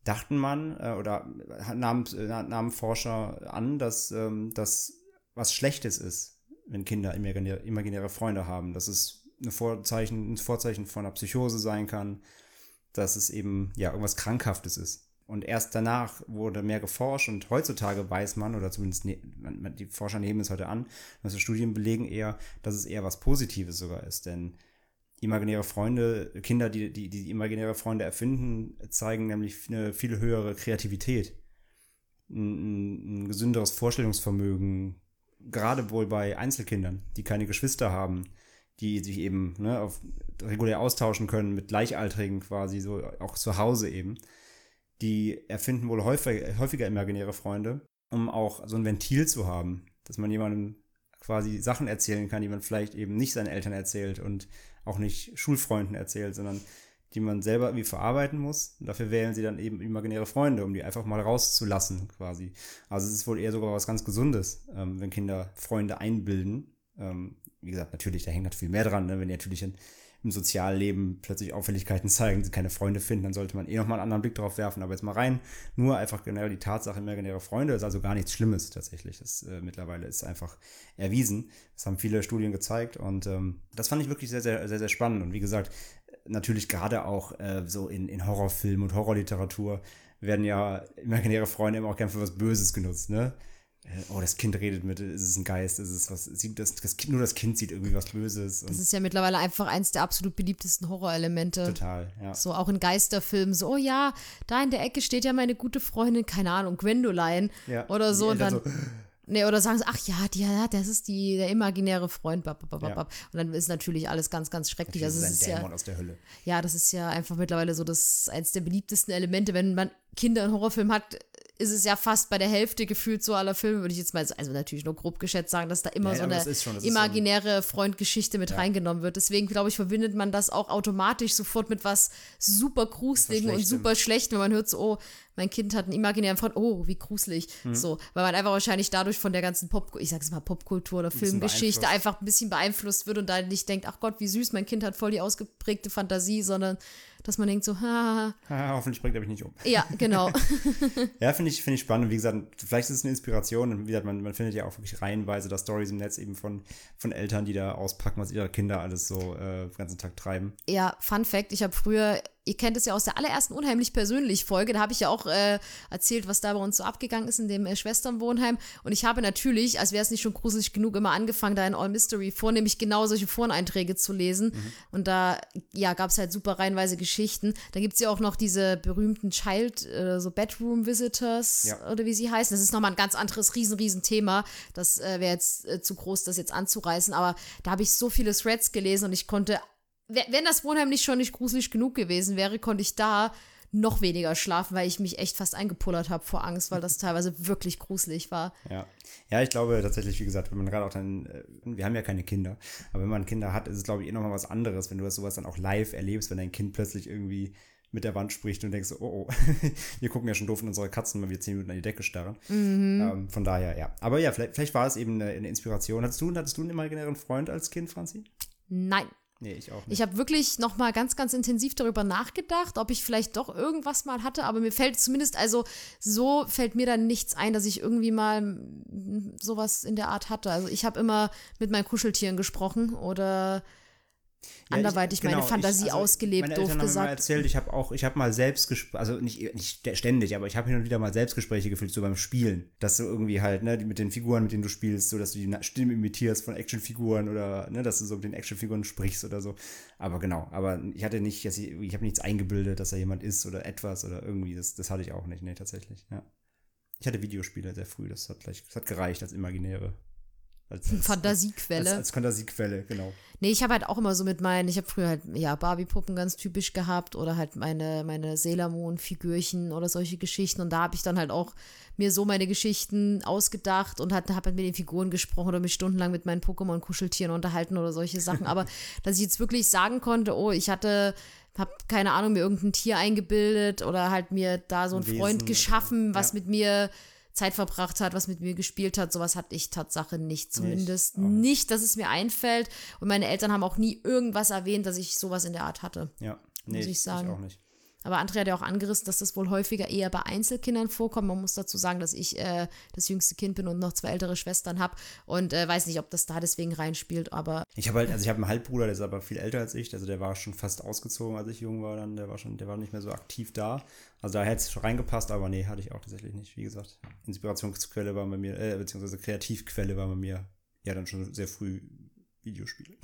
[SPEAKER 3] dachten man äh, oder nahmen, äh, nahmen Forscher an, dass ähm, das was Schlechtes ist, wenn Kinder imaginäre, imaginäre Freunde haben. Dass es eine Vorzeichen, ein Vorzeichen von einer Psychose sein kann, dass es eben ja irgendwas Krankhaftes ist. Und erst danach wurde mehr geforscht und heutzutage weiß man, oder zumindest ne, man, die Forscher nehmen es heute an, dass Studien belegen eher, dass es eher was Positives sogar ist. Denn imaginäre Freunde, Kinder, die, die, die imaginäre Freunde erfinden, zeigen nämlich eine viel höhere Kreativität, ein, ein gesünderes Vorstellungsvermögen, gerade wohl bei Einzelkindern, die keine Geschwister haben, die sich eben ne, auf, regulär austauschen können mit Gleichaltrigen quasi, so auch zu Hause eben. Die erfinden wohl häufig, häufiger imaginäre Freunde, um auch so ein Ventil zu haben, dass man jemandem quasi Sachen erzählen kann, die man vielleicht eben nicht seinen Eltern erzählt und auch nicht Schulfreunden erzählt, sondern die man selber irgendwie verarbeiten muss. Und dafür wählen sie dann eben imaginäre Freunde, um die einfach mal rauszulassen quasi. Also es ist wohl eher sogar was ganz Gesundes, ähm, wenn Kinder Freunde einbilden. Ähm, wie gesagt, natürlich, da hängt natürlich viel mehr dran, ne? Wenn die natürlich in, im Sozialleben plötzlich Auffälligkeiten zeigen, sie keine Freunde finden, dann sollte man eh nochmal einen anderen Blick drauf werfen. Aber jetzt mal rein, nur einfach generell die Tatsache, imaginäre Freunde ist also gar nichts Schlimmes tatsächlich. Das äh, mittlerweile ist einfach erwiesen. Das haben viele Studien gezeigt und ähm, das fand ich wirklich sehr, sehr, sehr, sehr spannend. Und wie gesagt, natürlich gerade auch äh, so in, in Horrorfilmen und Horrorliteratur werden ja imaginäre Freunde immer auch gern für was Böses genutzt, ne? Oh, das Kind redet mit, ist es ein Geist, ist es was, sieht das, das Kind, nur das Kind sieht irgendwie was Böses. Und
[SPEAKER 5] das ist ja mittlerweile einfach eins der absolut beliebtesten Horrorelemente.
[SPEAKER 3] Total, ja.
[SPEAKER 5] So auch in Geisterfilmen, so, oh ja, da in der Ecke steht ja meine gute Freundin, keine Ahnung, Gwendoline oder
[SPEAKER 3] und
[SPEAKER 5] so. Und dann,
[SPEAKER 3] so,
[SPEAKER 5] nee, oder sagen sie, ach ja, die, ja, das ist die, der imaginäre Freund. Bap, bap, bap,
[SPEAKER 3] Ja.
[SPEAKER 5] bap. Und dann ist natürlich alles ganz, ganz schrecklich.
[SPEAKER 3] das
[SPEAKER 5] Also
[SPEAKER 3] ist
[SPEAKER 5] es
[SPEAKER 3] ein
[SPEAKER 5] ist
[SPEAKER 3] Dämon
[SPEAKER 5] ja,
[SPEAKER 3] aus der Hölle.
[SPEAKER 5] ja, das ist ja einfach mittlerweile so das eins der beliebtesten Elemente. Wenn man Kinder in Horrorfilmen hat, ist es ja fast bei der Hälfte gefühlt so aller Filme, würde ich jetzt mal, also natürlich nur grob geschätzt sagen, dass da immer
[SPEAKER 3] Ja,
[SPEAKER 5] so
[SPEAKER 3] aber
[SPEAKER 5] eine
[SPEAKER 3] das ist schon- das ist
[SPEAKER 5] imaginäre Freundgeschichte mit
[SPEAKER 3] Ja.
[SPEAKER 5] reingenommen wird. Deswegen, glaube ich, verbindet man das auch automatisch sofort mit was super Gruseligen und
[SPEAKER 3] Schlechtem.
[SPEAKER 5] super Schlechtem, wenn man hört so, oh, mein Kind hat einen imaginären Freund, oh, wie gruselig.
[SPEAKER 3] Mhm.
[SPEAKER 5] So, weil man einfach wahrscheinlich dadurch von der ganzen Pop, ich sag's mal Popkultur oder
[SPEAKER 3] bisschen
[SPEAKER 5] Filmgeschichte
[SPEAKER 3] beeinflusst.
[SPEAKER 5] einfach ein bisschen beeinflusst wird und da nicht denkt, ach Gott, wie süß, mein Kind hat voll die ausgeprägte Fantasie, sondern dass man denkt so, ha,
[SPEAKER 3] Ha, hoffentlich bringt er mich nicht um.
[SPEAKER 5] ja, genau.
[SPEAKER 3] Ja, finde ich, finde ich spannend. Und wie gesagt, vielleicht ist es eine Inspiration. Und wie gesagt, man, man findet ja auch wirklich reihenweise da Stories im Netz eben von, von Eltern, die da auspacken, was ihre Kinder alles so äh, den ganzen Tag treiben.
[SPEAKER 5] Ja, Fun Fact, ich habe früher, ihr kennt es ja aus der allerersten Unheimlich persönlich Folge, da habe ich ja auch äh, erzählt, was da bei uns so abgegangen ist in dem äh, Schwesternwohnheim. Und ich habe natürlich, als wäre es nicht schon gruselig genug, immer angefangen, da in All Mystery vornehmlich genau solche Foreneinträge zu lesen. Mhm. Und da, ja, gab es halt super reihenweise Geschichten. Da gibt es ja auch noch diese berühmten Child, äh, so Bedroom Visitors,
[SPEAKER 3] Ja.
[SPEAKER 5] oder wie sie heißen. Das ist nochmal ein ganz anderes, riesen, riesen Thema. Das äh, wäre jetzt äh, zu groß, das jetzt anzureißen. Aber da habe ich so viele Threads gelesen und ich konnte, wenn das Wohnheim nicht schon nicht gruselig genug gewesen wäre, konnte ich da noch weniger schlafen, weil ich mich echt fast eingepullert habe vor Angst, weil das teilweise wirklich gruselig war.
[SPEAKER 3] Ja. Ja, ich glaube tatsächlich, wie gesagt, wenn man gerade auch dann, äh, wir haben ja keine Kinder, aber wenn man Kinder hat, ist es, glaube ich, eh nochmal was anderes, wenn du das sowas dann auch live erlebst, wenn dein Kind plötzlich irgendwie mit der Wand spricht und denkst so, oh, oh, wir gucken ja schon doof in unsere Katzen, weil wir zehn Minuten an die Decke starren.
[SPEAKER 5] Mhm.
[SPEAKER 3] Ähm, von daher, ja. Aber ja, vielleicht, vielleicht war es eben eine, eine Inspiration. Hattest du, hattest du einen imaginären Freund als Kind, Franzi?
[SPEAKER 5] Nein.
[SPEAKER 3] Nee, ich auch nicht.
[SPEAKER 5] Ich habe wirklich noch mal ganz, ganz intensiv darüber nachgedacht, ob ich vielleicht doch irgendwas mal hatte, aber mir fällt zumindest, also so fällt mir dann nichts ein, dass ich irgendwie mal sowas in der Art hatte. Also ich habe immer mit meinen Kuscheltieren gesprochen oder
[SPEAKER 3] Ja,
[SPEAKER 5] anderweitig
[SPEAKER 3] ich- genau,
[SPEAKER 5] meine Fantasie
[SPEAKER 3] ich, also
[SPEAKER 5] ausgelebt,
[SPEAKER 3] meine
[SPEAKER 5] doof
[SPEAKER 3] Eltern haben mir mal
[SPEAKER 5] gesagt.
[SPEAKER 3] erzählt, ich habe auch, ich habe mal Selbstgespräche, also nicht, nicht ständig, aber ich habe hin und wieder mal Selbstgespräche geführt, so beim Spielen, dass du irgendwie halt, ne, mit den Figuren, mit denen du spielst, so, dass du die Stimme imitierst von Actionfiguren oder, ne, dass du so mit den Actionfiguren sprichst oder so. Aber genau, aber ich hatte nicht, ich, ich habe nichts eingebildet, dass da jemand ist oder etwas oder irgendwie, das, das hatte ich auch nicht, nee, tatsächlich, ja. Ich hatte Videospiele sehr früh, das hat gleich, das hat gereicht als imaginäre. Als, als,
[SPEAKER 5] Fantasiequelle.
[SPEAKER 3] Als, als Fantasiequelle, genau.
[SPEAKER 5] Nee, ich habe halt auch immer so mit meinen, ich habe früher halt, ja, Barbie-Puppen ganz typisch gehabt oder halt meine, meine Sailor Moon-Figürchen oder solche Geschichten und da habe ich dann halt auch mir so meine Geschichten ausgedacht und halt, habe halt mit den Figuren gesprochen oder mich stundenlang mit meinen Pokémon-Kuscheltieren unterhalten oder solche Sachen, aber dass ich jetzt wirklich sagen konnte, oh, ich hatte, habe keine Ahnung, mir irgendein Tier eingebildet oder halt mir da so einen
[SPEAKER 3] Ein
[SPEAKER 5] Freund
[SPEAKER 3] Wesen,
[SPEAKER 5] geschaffen, was
[SPEAKER 3] ja.
[SPEAKER 5] mit mir Zeit verbracht hat, was mit mir gespielt hat, sowas hatte ich Tatsache nicht, zumindest
[SPEAKER 3] Nicht, auch nicht.
[SPEAKER 5] nicht, dass es mir einfällt und meine Eltern haben auch nie irgendwas erwähnt, dass ich sowas in der Art hatte.
[SPEAKER 3] Ja, nee,
[SPEAKER 5] Muss ich sagen.
[SPEAKER 3] auch nicht.
[SPEAKER 5] Aber Andrea hat ja auch angerissen, dass das wohl häufiger eher bei Einzelkindern vorkommt. Man muss dazu sagen, dass ich äh, das jüngste Kind bin und noch zwei ältere Schwestern habe und äh, weiß nicht, ob das da deswegen reinspielt, aber
[SPEAKER 3] Ich habe halt, also ich habe einen Halbbruder, der ist aber viel älter als ich, also der war schon fast ausgezogen, als ich jung war, dann der war schon, der war nicht mehr so aktiv da. Also da hätte es schon reingepasst, aber nee, hatte ich auch tatsächlich nicht. Wie gesagt, Inspirationsquelle war bei mir, äh, beziehungsweise Kreativquelle war bei mir ja dann schon sehr früh Videospiele.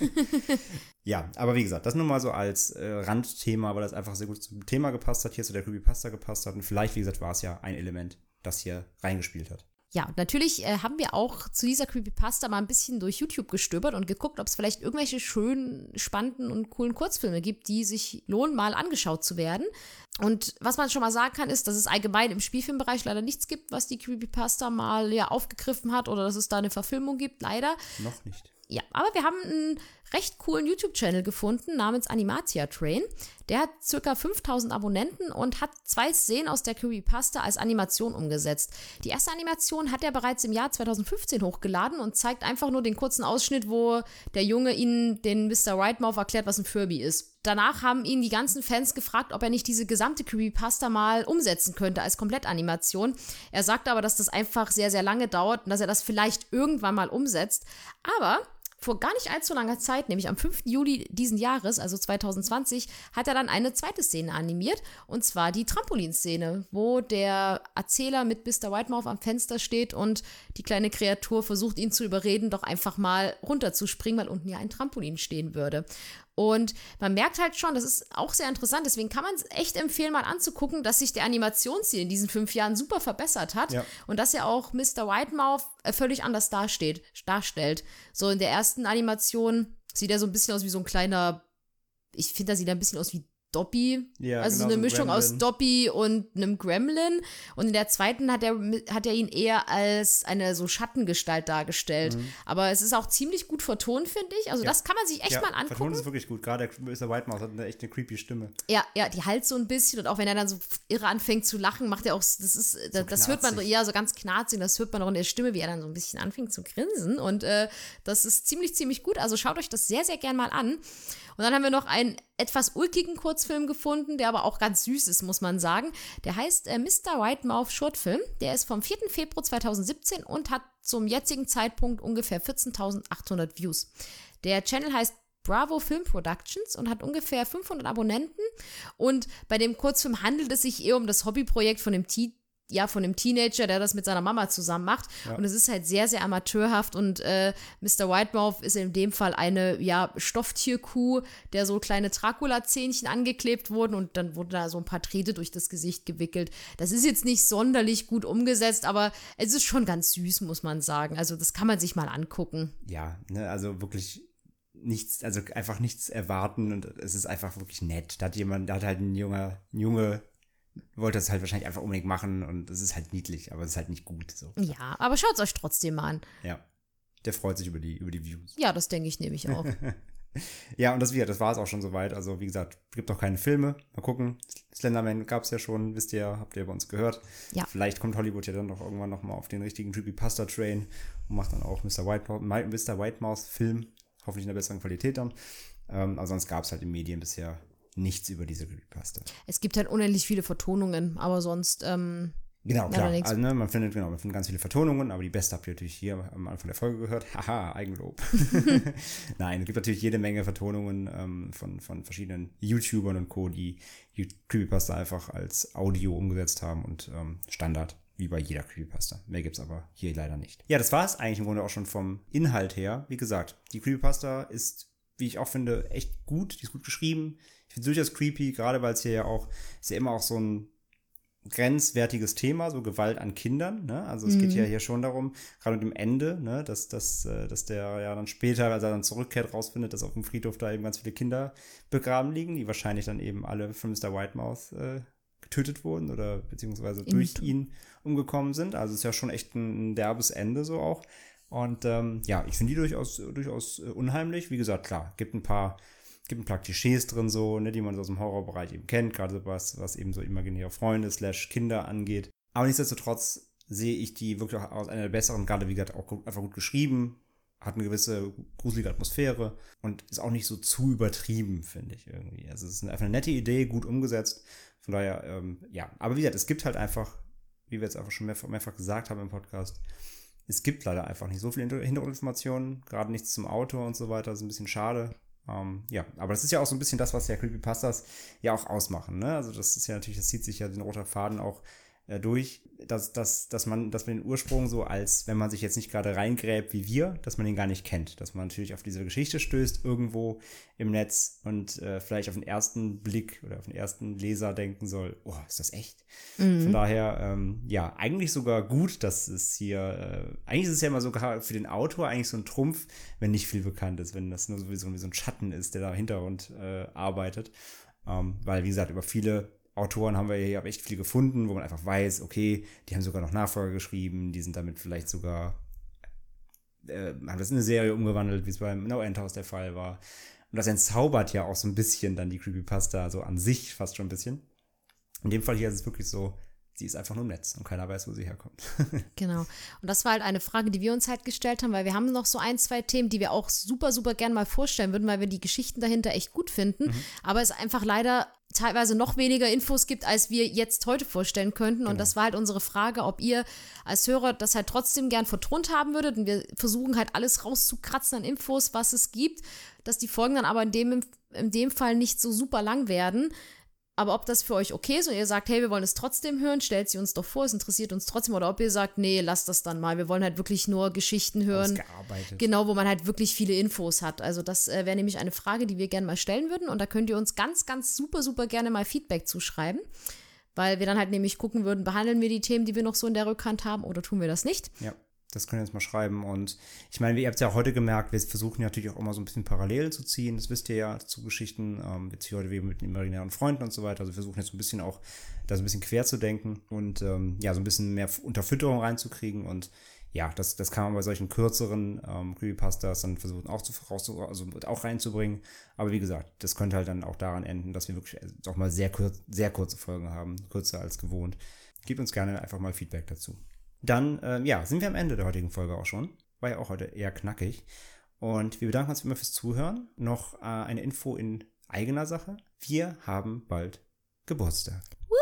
[SPEAKER 3] Ja, aber wie gesagt, das nur mal so als äh, Randthema, weil das einfach sehr gut zum Thema gepasst hat, hier zu der Creepypasta gepasst hat und vielleicht, wie gesagt, war es ja ein Element, das hier reingespielt hat.
[SPEAKER 5] ja, und natürlich äh, haben wir auch zu dieser Creepypasta mal ein bisschen durch YouTube gestöbert und geguckt, ob es vielleicht irgendwelche schönen, spannenden und coolen Kurzfilme gibt, die sich lohnen, mal angeschaut zu werden. Und was man schon mal sagen kann, ist, dass es allgemein im Spielfilmbereich leider nichts gibt, was die Creepypasta mal ja aufgegriffen hat oder dass es da eine Verfilmung gibt, leider.
[SPEAKER 3] Noch nicht.
[SPEAKER 5] Ja, aber wir haben einen recht coolen YouTube-Channel gefunden namens Animatia Train. Der hat ca. fünftausend Abonnenten und hat zwei Szenen aus der Creepypasta als Animation umgesetzt. Die erste Animation hat er bereits im Jahr zweitausendfünfzehn hochgeladen und zeigt einfach nur den kurzen Ausschnitt, wo der Junge ihnen, den Mister Whitemouth, erklärt, was ein Furby ist. Danach haben ihn die ganzen Fans gefragt, ob er nicht diese gesamte Creepypasta mal umsetzen könnte als Komplettanimation. Er sagte aber, dass das einfach sehr, sehr lange dauert und dass er das vielleicht irgendwann mal umsetzt. Aber vor gar nicht allzu langer Zeit, nämlich am fünften Juli diesen Jahres, also zweitausendzwanzig, hat er dann eine zweite Szene animiert, und zwar die Trampolinszene, wo der Erzähler mit Mister Whitemouth am Fenster steht und die kleine Kreatur versucht, ihn zu überreden, doch einfach mal runterzuspringen, weil unten ja ein Trampolin stehen würde. Und man merkt halt schon, das ist auch sehr interessant, deswegen kann man es echt empfehlen, mal anzugucken, dass sich der Animationsstil in diesen fünf Jahren super verbessert hat, ja, und dass er auch Mister Whitemouth völlig anders dasteht, darstellt. So in der ersten Animation sieht er so ein bisschen aus wie so ein kleiner, ich finde, da sieht er ein bisschen aus wie Dobby,
[SPEAKER 3] ja,
[SPEAKER 5] also
[SPEAKER 3] genau,
[SPEAKER 5] so eine
[SPEAKER 3] so
[SPEAKER 5] Mischung
[SPEAKER 3] Gremlin.
[SPEAKER 5] aus Dobby und einem Gremlin, und in der zweiten hat er, hat er ihn eher als eine so Schattengestalt dargestellt, mhm. aber es ist auch ziemlich gut vertont, finde ich, also ja, das kann man sich echt
[SPEAKER 3] ja,
[SPEAKER 5] mal angucken.
[SPEAKER 3] Vertont ist wirklich gut, gerade der Mister Whitemouth hat eine echt eine creepy Stimme.
[SPEAKER 5] Ja, ja, die halt so ein bisschen, und auch wenn er dann so irre anfängt zu lachen, macht er auch, das ist, so das, das hört man, ja, so ganz knarzig, das hört man auch in der Stimme, wie er dann so ein bisschen anfängt zu grinsen, und äh, das ist ziemlich, ziemlich gut, also schaut euch das sehr, sehr gern mal an. Und dann haben wir noch einen etwas ulkigen Kurzfilm gefunden, der aber auch ganz süß ist, muss man sagen. Der heißt äh, Mister Whitemouth Shortfilm. Der ist vom vierten Februar zweitausendsiebzehn und hat zum jetzigen Zeitpunkt ungefähr vierzehntausendachthundert Views. Der Channel heißt Bravo Film Productions und hat ungefähr fünfhundert Abonnenten. Und bei dem Kurzfilm handelt es sich eher um das Hobbyprojekt von dem T ja, von dem Teenager, der das mit seiner Mama zusammen macht. Ja. Und es ist halt sehr, sehr amateurhaft, und äh, Mister Whitemouth ist in dem Fall eine, ja, Stofftierkuh, der so kleine Dracula-Zähnchen angeklebt wurden, und dann wurden da so ein paar Drähte durch das Gesicht gewickelt. Das ist jetzt nicht sonderlich gut umgesetzt, aber es ist schon ganz süß, muss man sagen. Also das kann man sich mal angucken.
[SPEAKER 3] Ja, ne, also wirklich nichts, also einfach nichts erwarten, und es ist einfach wirklich nett. Da hat jemand, da hat halt ein junger, Junge wollte das halt wahrscheinlich einfach unbedingt machen, und es ist halt niedlich, aber es ist halt nicht gut. So.
[SPEAKER 5] Ja, aber schaut es euch trotzdem mal an.
[SPEAKER 3] Ja, der freut sich über die, über die Views.
[SPEAKER 5] Ja, das denke ich nämlich auch.
[SPEAKER 3] Ja, und das, das war es auch schon soweit. Also wie gesagt, es gibt auch keine Filme. Mal gucken. Slenderman gab es ja schon, wisst ihr, habt ihr bei uns gehört.
[SPEAKER 5] Ja.
[SPEAKER 3] Vielleicht kommt Hollywood ja dann doch irgendwann nochmal auf den richtigen Creepypasta-Train und macht dann auch Mister Whitemouth, Mister Whitemouth-Film. Hoffentlich in einer besseren Qualität dann. Ähm, aber sonst gab es halt in Medien bisher nichts über diese Creepypasta.
[SPEAKER 5] Es gibt halt unendlich viele Vertonungen, aber sonst ähm,
[SPEAKER 3] Genau, klar. Also, ne, man findet, genau, man findet ganz viele Vertonungen, aber die beste habt ihr natürlich hier am Anfang der Folge gehört. Haha, Eigenlob. Nein, es gibt natürlich jede Menge Vertonungen ähm, von, von verschiedenen YouTubern und Co., die Creepypasta einfach als Audio umgesetzt haben und ähm, Standard, wie bei jeder Creepypasta. Mehr gibt's aber hier leider nicht. Ja, das war es eigentlich im Grunde auch schon vom Inhalt her. Wie gesagt, die Creepypasta ist, wie ich auch finde, echt gut. Die ist gut geschrieben. Ich finde es durchaus creepy, gerade weil es hier ja auch, ist ja immer auch so ein grenzwertiges Thema, so Gewalt an Kindern, ne? Also es mhm. geht ja hier schon darum, gerade mit dem Ende, ne, dass, dass, dass der ja dann später, als er dann zurückkehrt, rausfindet, dass auf dem Friedhof da eben ganz viele Kinder begraben liegen, die wahrscheinlich dann eben alle von Mister Whitemouth äh, getötet wurden oder beziehungsweise in durch ihn umgekommen sind. Also es ist ja schon echt ein, ein derbes Ende so auch. Und ähm, ja, ich finde die durchaus, durchaus äh, unheimlich. Wie gesagt, klar, gibt ein paar gibt ein paar Klischees drin, so, ne, die man aus dem Horrorbereich eben kennt, gerade was, was eben so imaginäre Freunde slash Kinder angeht. Aber nichtsdestotrotz sehe ich die wirklich auch aus einer der besseren, gerade wie gesagt auch gut, einfach gut geschrieben, hat eine gewisse gruselige Atmosphäre und ist auch nicht so zu übertrieben, finde ich irgendwie. Also es ist einfach eine nette Idee, gut umgesetzt. Von daher, ähm, ja. Aber wie gesagt, es gibt halt einfach, wie wir jetzt einfach schon mehrfach, mehrfach gesagt haben im Podcast, es gibt leider einfach nicht so viele Hintergrundinformationen, gerade nichts zum Autor und so weiter. Das ist ein bisschen schade. Ähm, ja, aber das ist ja auch so ein bisschen das, was ja Creepypastas ja auch ausmachen, ne? Also das ist ja natürlich, das zieht sich ja den roter Faden auch äh, durch, dass, dass, dass man, dass man den Ursprung so als, wenn man sich jetzt nicht gerade reingräbt wie wir, dass man ihn gar nicht kennt, dass man natürlich auf diese Geschichte stößt irgendwo im Netz und äh, vielleicht auf den ersten Blick oder auf den ersten Leser denken soll, oh, ist das echt? Mhm. Von daher, ähm, ja, eigentlich sogar gut, dass es hier, äh, eigentlich ist es ja immer sogar für den Autor eigentlich so ein Trumpf, wenn nicht viel bekannt ist, wenn das nur sowieso wie so ein Schatten ist, der da im Hintergrund äh, arbeitet, ähm, weil, wie gesagt, über viele Autoren haben wir hier echt viel gefunden, wo man einfach weiß, okay, die haben sogar noch Nachfolger geschrieben, die sind damit vielleicht sogar, äh, haben das in eine Serie umgewandelt, wie es beim No End House der Fall war. Und das entzaubert ja auch so ein bisschen dann die Creepypasta, so an sich fast schon ein bisschen. In dem Fall hier ist es wirklich so, sie ist einfach nur im Netz und keiner weiß, wo sie herkommt.
[SPEAKER 5] Genau. Und das war halt eine Frage, die wir uns halt gestellt haben, weil wir haben noch so ein, zwei Themen, die wir auch super, super gern mal vorstellen würden, weil wir die Geschichten dahinter echt gut finden. Mhm. Aber es einfach leider teilweise noch weniger Infos gibt, als wir jetzt heute vorstellen könnten. Und genau. Das war halt unsere Frage, ob ihr als Hörer das halt trotzdem gern vertont haben würdet. Und wir versuchen halt alles rauszukratzen an Infos, was es gibt, dass die Folgen dann aber in dem, in dem Fall nicht so super lang werden. Aber ob das für euch okay ist und ihr sagt, hey, wir wollen es trotzdem hören, stellt sie uns doch vor, es interessiert uns trotzdem. Oder ob ihr sagt, nee, lasst das dann mal. Wir wollen halt wirklich nur Geschichten hören. Genau, wo man halt wirklich viele Infos hat. Also das äh, wäre nämlich eine Frage, die wir gerne mal stellen würden. Und da könnt ihr uns ganz, ganz super, super gerne mal Feedback zuschreiben. Weil wir dann halt nämlich gucken würden, behandeln wir die Themen, die wir noch so in der Rückhand haben, oder tun wir das nicht?
[SPEAKER 3] Ja. Das können wir jetzt mal schreiben. Und ich meine, ihr habt es ja auch heute gemerkt, wir versuchen ja natürlich auch immer so ein bisschen Parallelen zu ziehen. Das wisst ihr ja zu Geschichten, ähm, jetzt hier heute wie mit den imaginären Freunden und so weiter. Also wir versuchen jetzt so ein bisschen auch, da so ein bisschen quer zu denken und ähm, ja, so ein bisschen mehr Unterfütterung reinzukriegen. Und ja, das, das kann man bei solchen kürzeren ähm, Creepypastas dann versuchen auch, zu, raus, also auch reinzubringen. Aber wie gesagt, das könnte halt dann auch daran enden, dass wir wirklich auch mal sehr, kurz, sehr kurze Folgen haben, kürzer als gewohnt. Gebt uns gerne einfach mal Feedback dazu. Dann, ähm, ja, sind wir am Ende der heutigen Folge auch schon. War ja auch heute eher knackig. Und wir bedanken uns immer fürs Zuhören. Noch äh, eine Info in eigener Sache. Wir haben bald Geburtstag.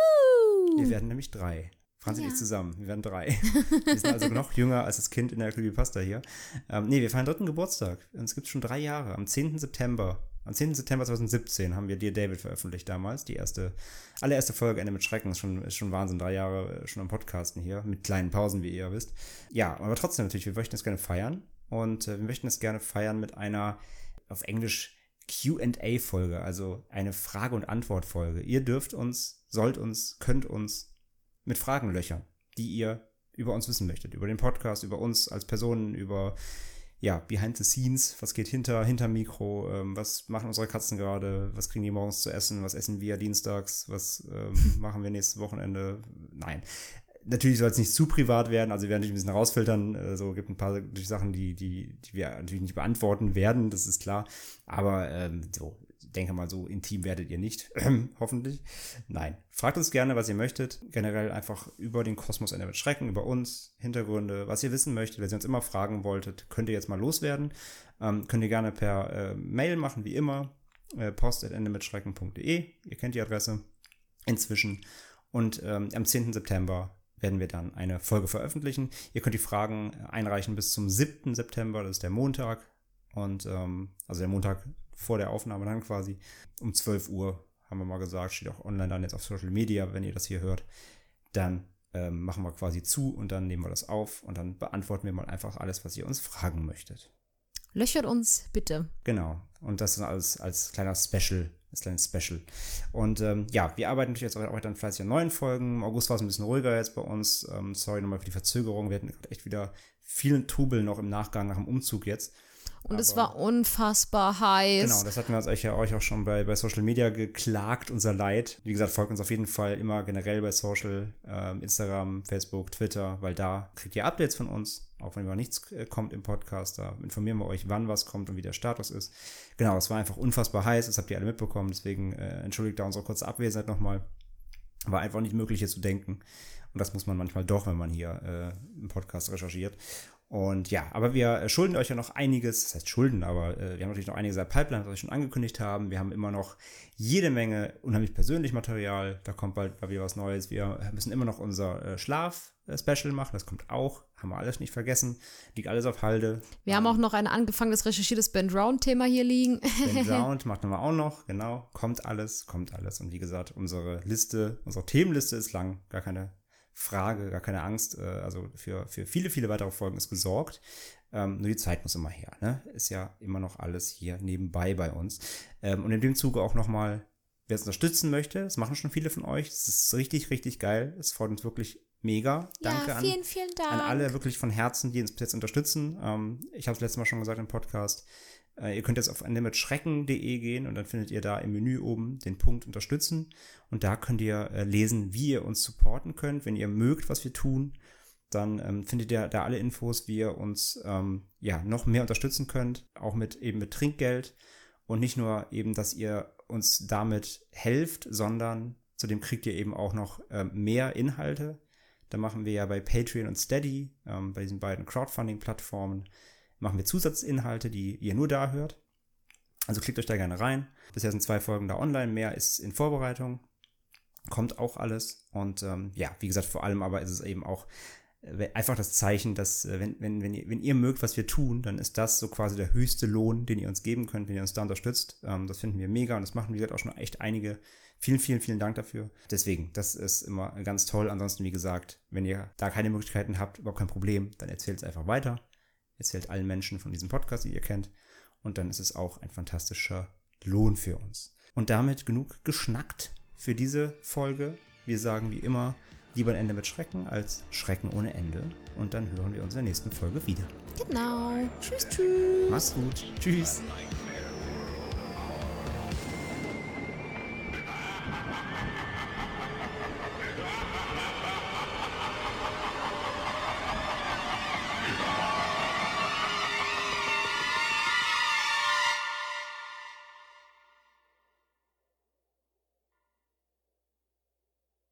[SPEAKER 5] Woo!
[SPEAKER 3] Wir werden nämlich drei. Franzi
[SPEAKER 5] ja.
[SPEAKER 3] und ich zusammen. Wir werden drei. Wir sind also noch jünger als das Kind in der Creepypasta hier. Ähm, nee, wir feiern dritten Geburtstag. Und es gibt schon drei Jahre. Am zehnten September. Am zehnten September zweitausendsiebzehn haben wir Dear David veröffentlicht damals. Die erste, allererste Folge Ende mit Schrecken. Ist schon, ist schon Wahnsinn. Drei Jahre schon am Podcasten hier. Mit kleinen Pausen, wie ihr ja wisst. Ja, aber trotzdem natürlich, wir möchten das gerne feiern. Und äh, wir möchten das gerne feiern mit einer, auf Englisch, Q and A-Folge. Also eine Frage- und Antwort-Folge. Ihr dürft uns, sollt uns, könnt uns mit Fragen löchern, die ihr über uns wissen möchtet. Über den Podcast, über uns als Personen, über, ja, behind the scenes, was geht hinter, hinter Mikro, ähm, was machen unsere Katzen gerade, was kriegen die morgens zu essen, was essen wir dienstags, was ähm, machen wir nächstes Wochenende. Nein, natürlich soll es nicht zu privat werden, also wir werden natürlich ein bisschen rausfiltern, äh, so gibt ein paar Sachen, die, die, die wir natürlich nicht beantworten werden, das ist klar, aber ähm, so, ich denke mal, so intim werdet ihr nicht, hoffentlich. Nein, fragt uns gerne, was ihr möchtet. Generell einfach über den Kosmos Ende mit Schrecken, über uns, Hintergründe, was ihr wissen möchtet. Wenn ihr uns immer fragen wolltet, könnt ihr jetzt mal loswerden. Ähm, könnt ihr gerne per äh, Mail machen, wie immer. Äh, post at ende mit schrecken punkt de. Ihr kennt die Adresse inzwischen. Und ähm, am zehnten September werden wir dann eine Folge veröffentlichen. Ihr könnt die Fragen einreichen bis zum siebten September, das ist der Montag. Und ähm, also der Montag vor der Aufnahme dann quasi um zwölf Uhr, haben wir mal gesagt, steht auch online dann jetzt auf Social Media, wenn ihr das hier hört, dann ähm, machen wir quasi zu und dann nehmen wir das auf und dann beantworten wir mal einfach alles, was ihr uns fragen möchtet.
[SPEAKER 5] Löchert uns bitte.
[SPEAKER 3] Genau, und das dann als, als kleiner Special, als kleines Special. Und ähm, ja, wir arbeiten natürlich jetzt auch dann fleißig an neuen Folgen. Im August war es ein bisschen ruhiger jetzt bei uns. Ähm, sorry nochmal für die Verzögerung, wir hatten gerade echt wieder vielen Trubel noch im Nachgang nach dem Umzug jetzt.
[SPEAKER 5] Und
[SPEAKER 3] Aber
[SPEAKER 5] es war unfassbar heiß.
[SPEAKER 3] Genau, das hatten wir uns euch ja euch auch schon bei, bei Social Media geklagt, unser Leid. Wie gesagt, folgt uns auf jeden Fall immer generell bei Social, ähm, Instagram, Facebook, Twitter, weil da kriegt ihr Updates von uns, auch wenn mal nichts äh, kommt im Podcast. Da informieren wir euch, wann was kommt und wie der Status ist. Genau, es war einfach unfassbar heiß, das habt ihr alle mitbekommen, deswegen äh, entschuldigt da unsere kurze Abwesenheit nochmal. War einfach nicht möglich, hier zu denken. Und das muss man manchmal doch, wenn man hier äh, im Podcast recherchiert. Und ja, aber wir schulden euch ja noch einiges, das heißt Schulden, aber äh, wir haben natürlich noch einiges in der Pipeline, was wir schon angekündigt haben. Wir haben immer noch jede Menge unheimlich persönlich Material, da kommt bald wieder was Neues. Wir müssen immer noch unser äh, Schlaf-Special machen, das kommt auch, haben wir alles nicht vergessen, liegt alles auf Halde.
[SPEAKER 5] Wir ähm, haben auch noch ein angefangenes recherchiertes Ben Drowned-Thema hier liegen.
[SPEAKER 3] Ben Drowned machen wir auch noch, genau, kommt alles, kommt alles. Und wie gesagt, unsere Liste, unsere Themenliste ist lang, gar keine Frage, gar keine Angst, also für, für viele, viele weitere Folgen ist gesorgt. Ähm, nur die Zeit muss immer her, ne? Ist ja immer noch alles hier nebenbei bei uns. Ähm, und in dem Zuge auch nochmal, wer es unterstützen möchte, das machen schon viele von euch, das ist richtig, richtig geil, es freut uns wirklich mega. Danke
[SPEAKER 5] ja, vielen,
[SPEAKER 3] an,
[SPEAKER 5] vielen Dank.
[SPEAKER 3] an alle wirklich von Herzen, die uns bis jetzt unterstützen. Ähm, ich habe es letztes Mal schon gesagt im Podcast, Ihr könnt jetzt auf unlimitschrecken punkt de gehen und dann findet ihr da im Menü oben den Punkt Unterstützen und da könnt ihr äh, lesen, wie ihr uns supporten könnt. Wenn ihr mögt, was wir tun, dann ähm, findet ihr da alle Infos, wie ihr uns ähm, ja noch mehr unterstützen könnt, auch mit eben mit Trinkgeld und nicht nur eben, dass ihr uns damit helft, sondern zudem kriegt ihr eben auch noch ähm, mehr Inhalte. Da machen wir ja bei Patreon und Steady, ähm, bei diesen beiden Crowdfunding-Plattformen, machen wir Zusatzinhalte, die ihr nur da hört. Also klickt euch da gerne rein. Bisher sind zwei Folgen da online, mehr ist in Vorbereitung. Kommt auch alles. Und ähm, ja, wie gesagt, vor allem aber ist es eben auch äh, einfach das Zeichen, dass äh, wenn, wenn, wenn, ihr, wenn ihr mögt, was wir tun, dann ist das so quasi der höchste Lohn, den ihr uns geben könnt, wenn ihr uns da unterstützt. Ähm, das finden wir mega und das machen, wie gesagt, auch schon echt einige. Vielen, vielen, vielen Dank dafür. Deswegen, das ist immer ganz toll. Ansonsten, wie gesagt, wenn ihr da keine Möglichkeiten habt, überhaupt kein Problem, dann erzählt es einfach weiter. Erzählt allen Menschen von diesem Podcast, die ihr kennt. Und dann ist es auch ein fantastischer Lohn für uns. Und damit genug geschnackt für diese Folge. Wir sagen wie immer, lieber ein Ende mit Schrecken als Schrecken ohne Ende. Und dann hören wir uns in der nächsten Folge wieder.
[SPEAKER 5] Genau. Tschüss, tschüss.
[SPEAKER 3] Mach's gut. Tschüss.
[SPEAKER 2] Like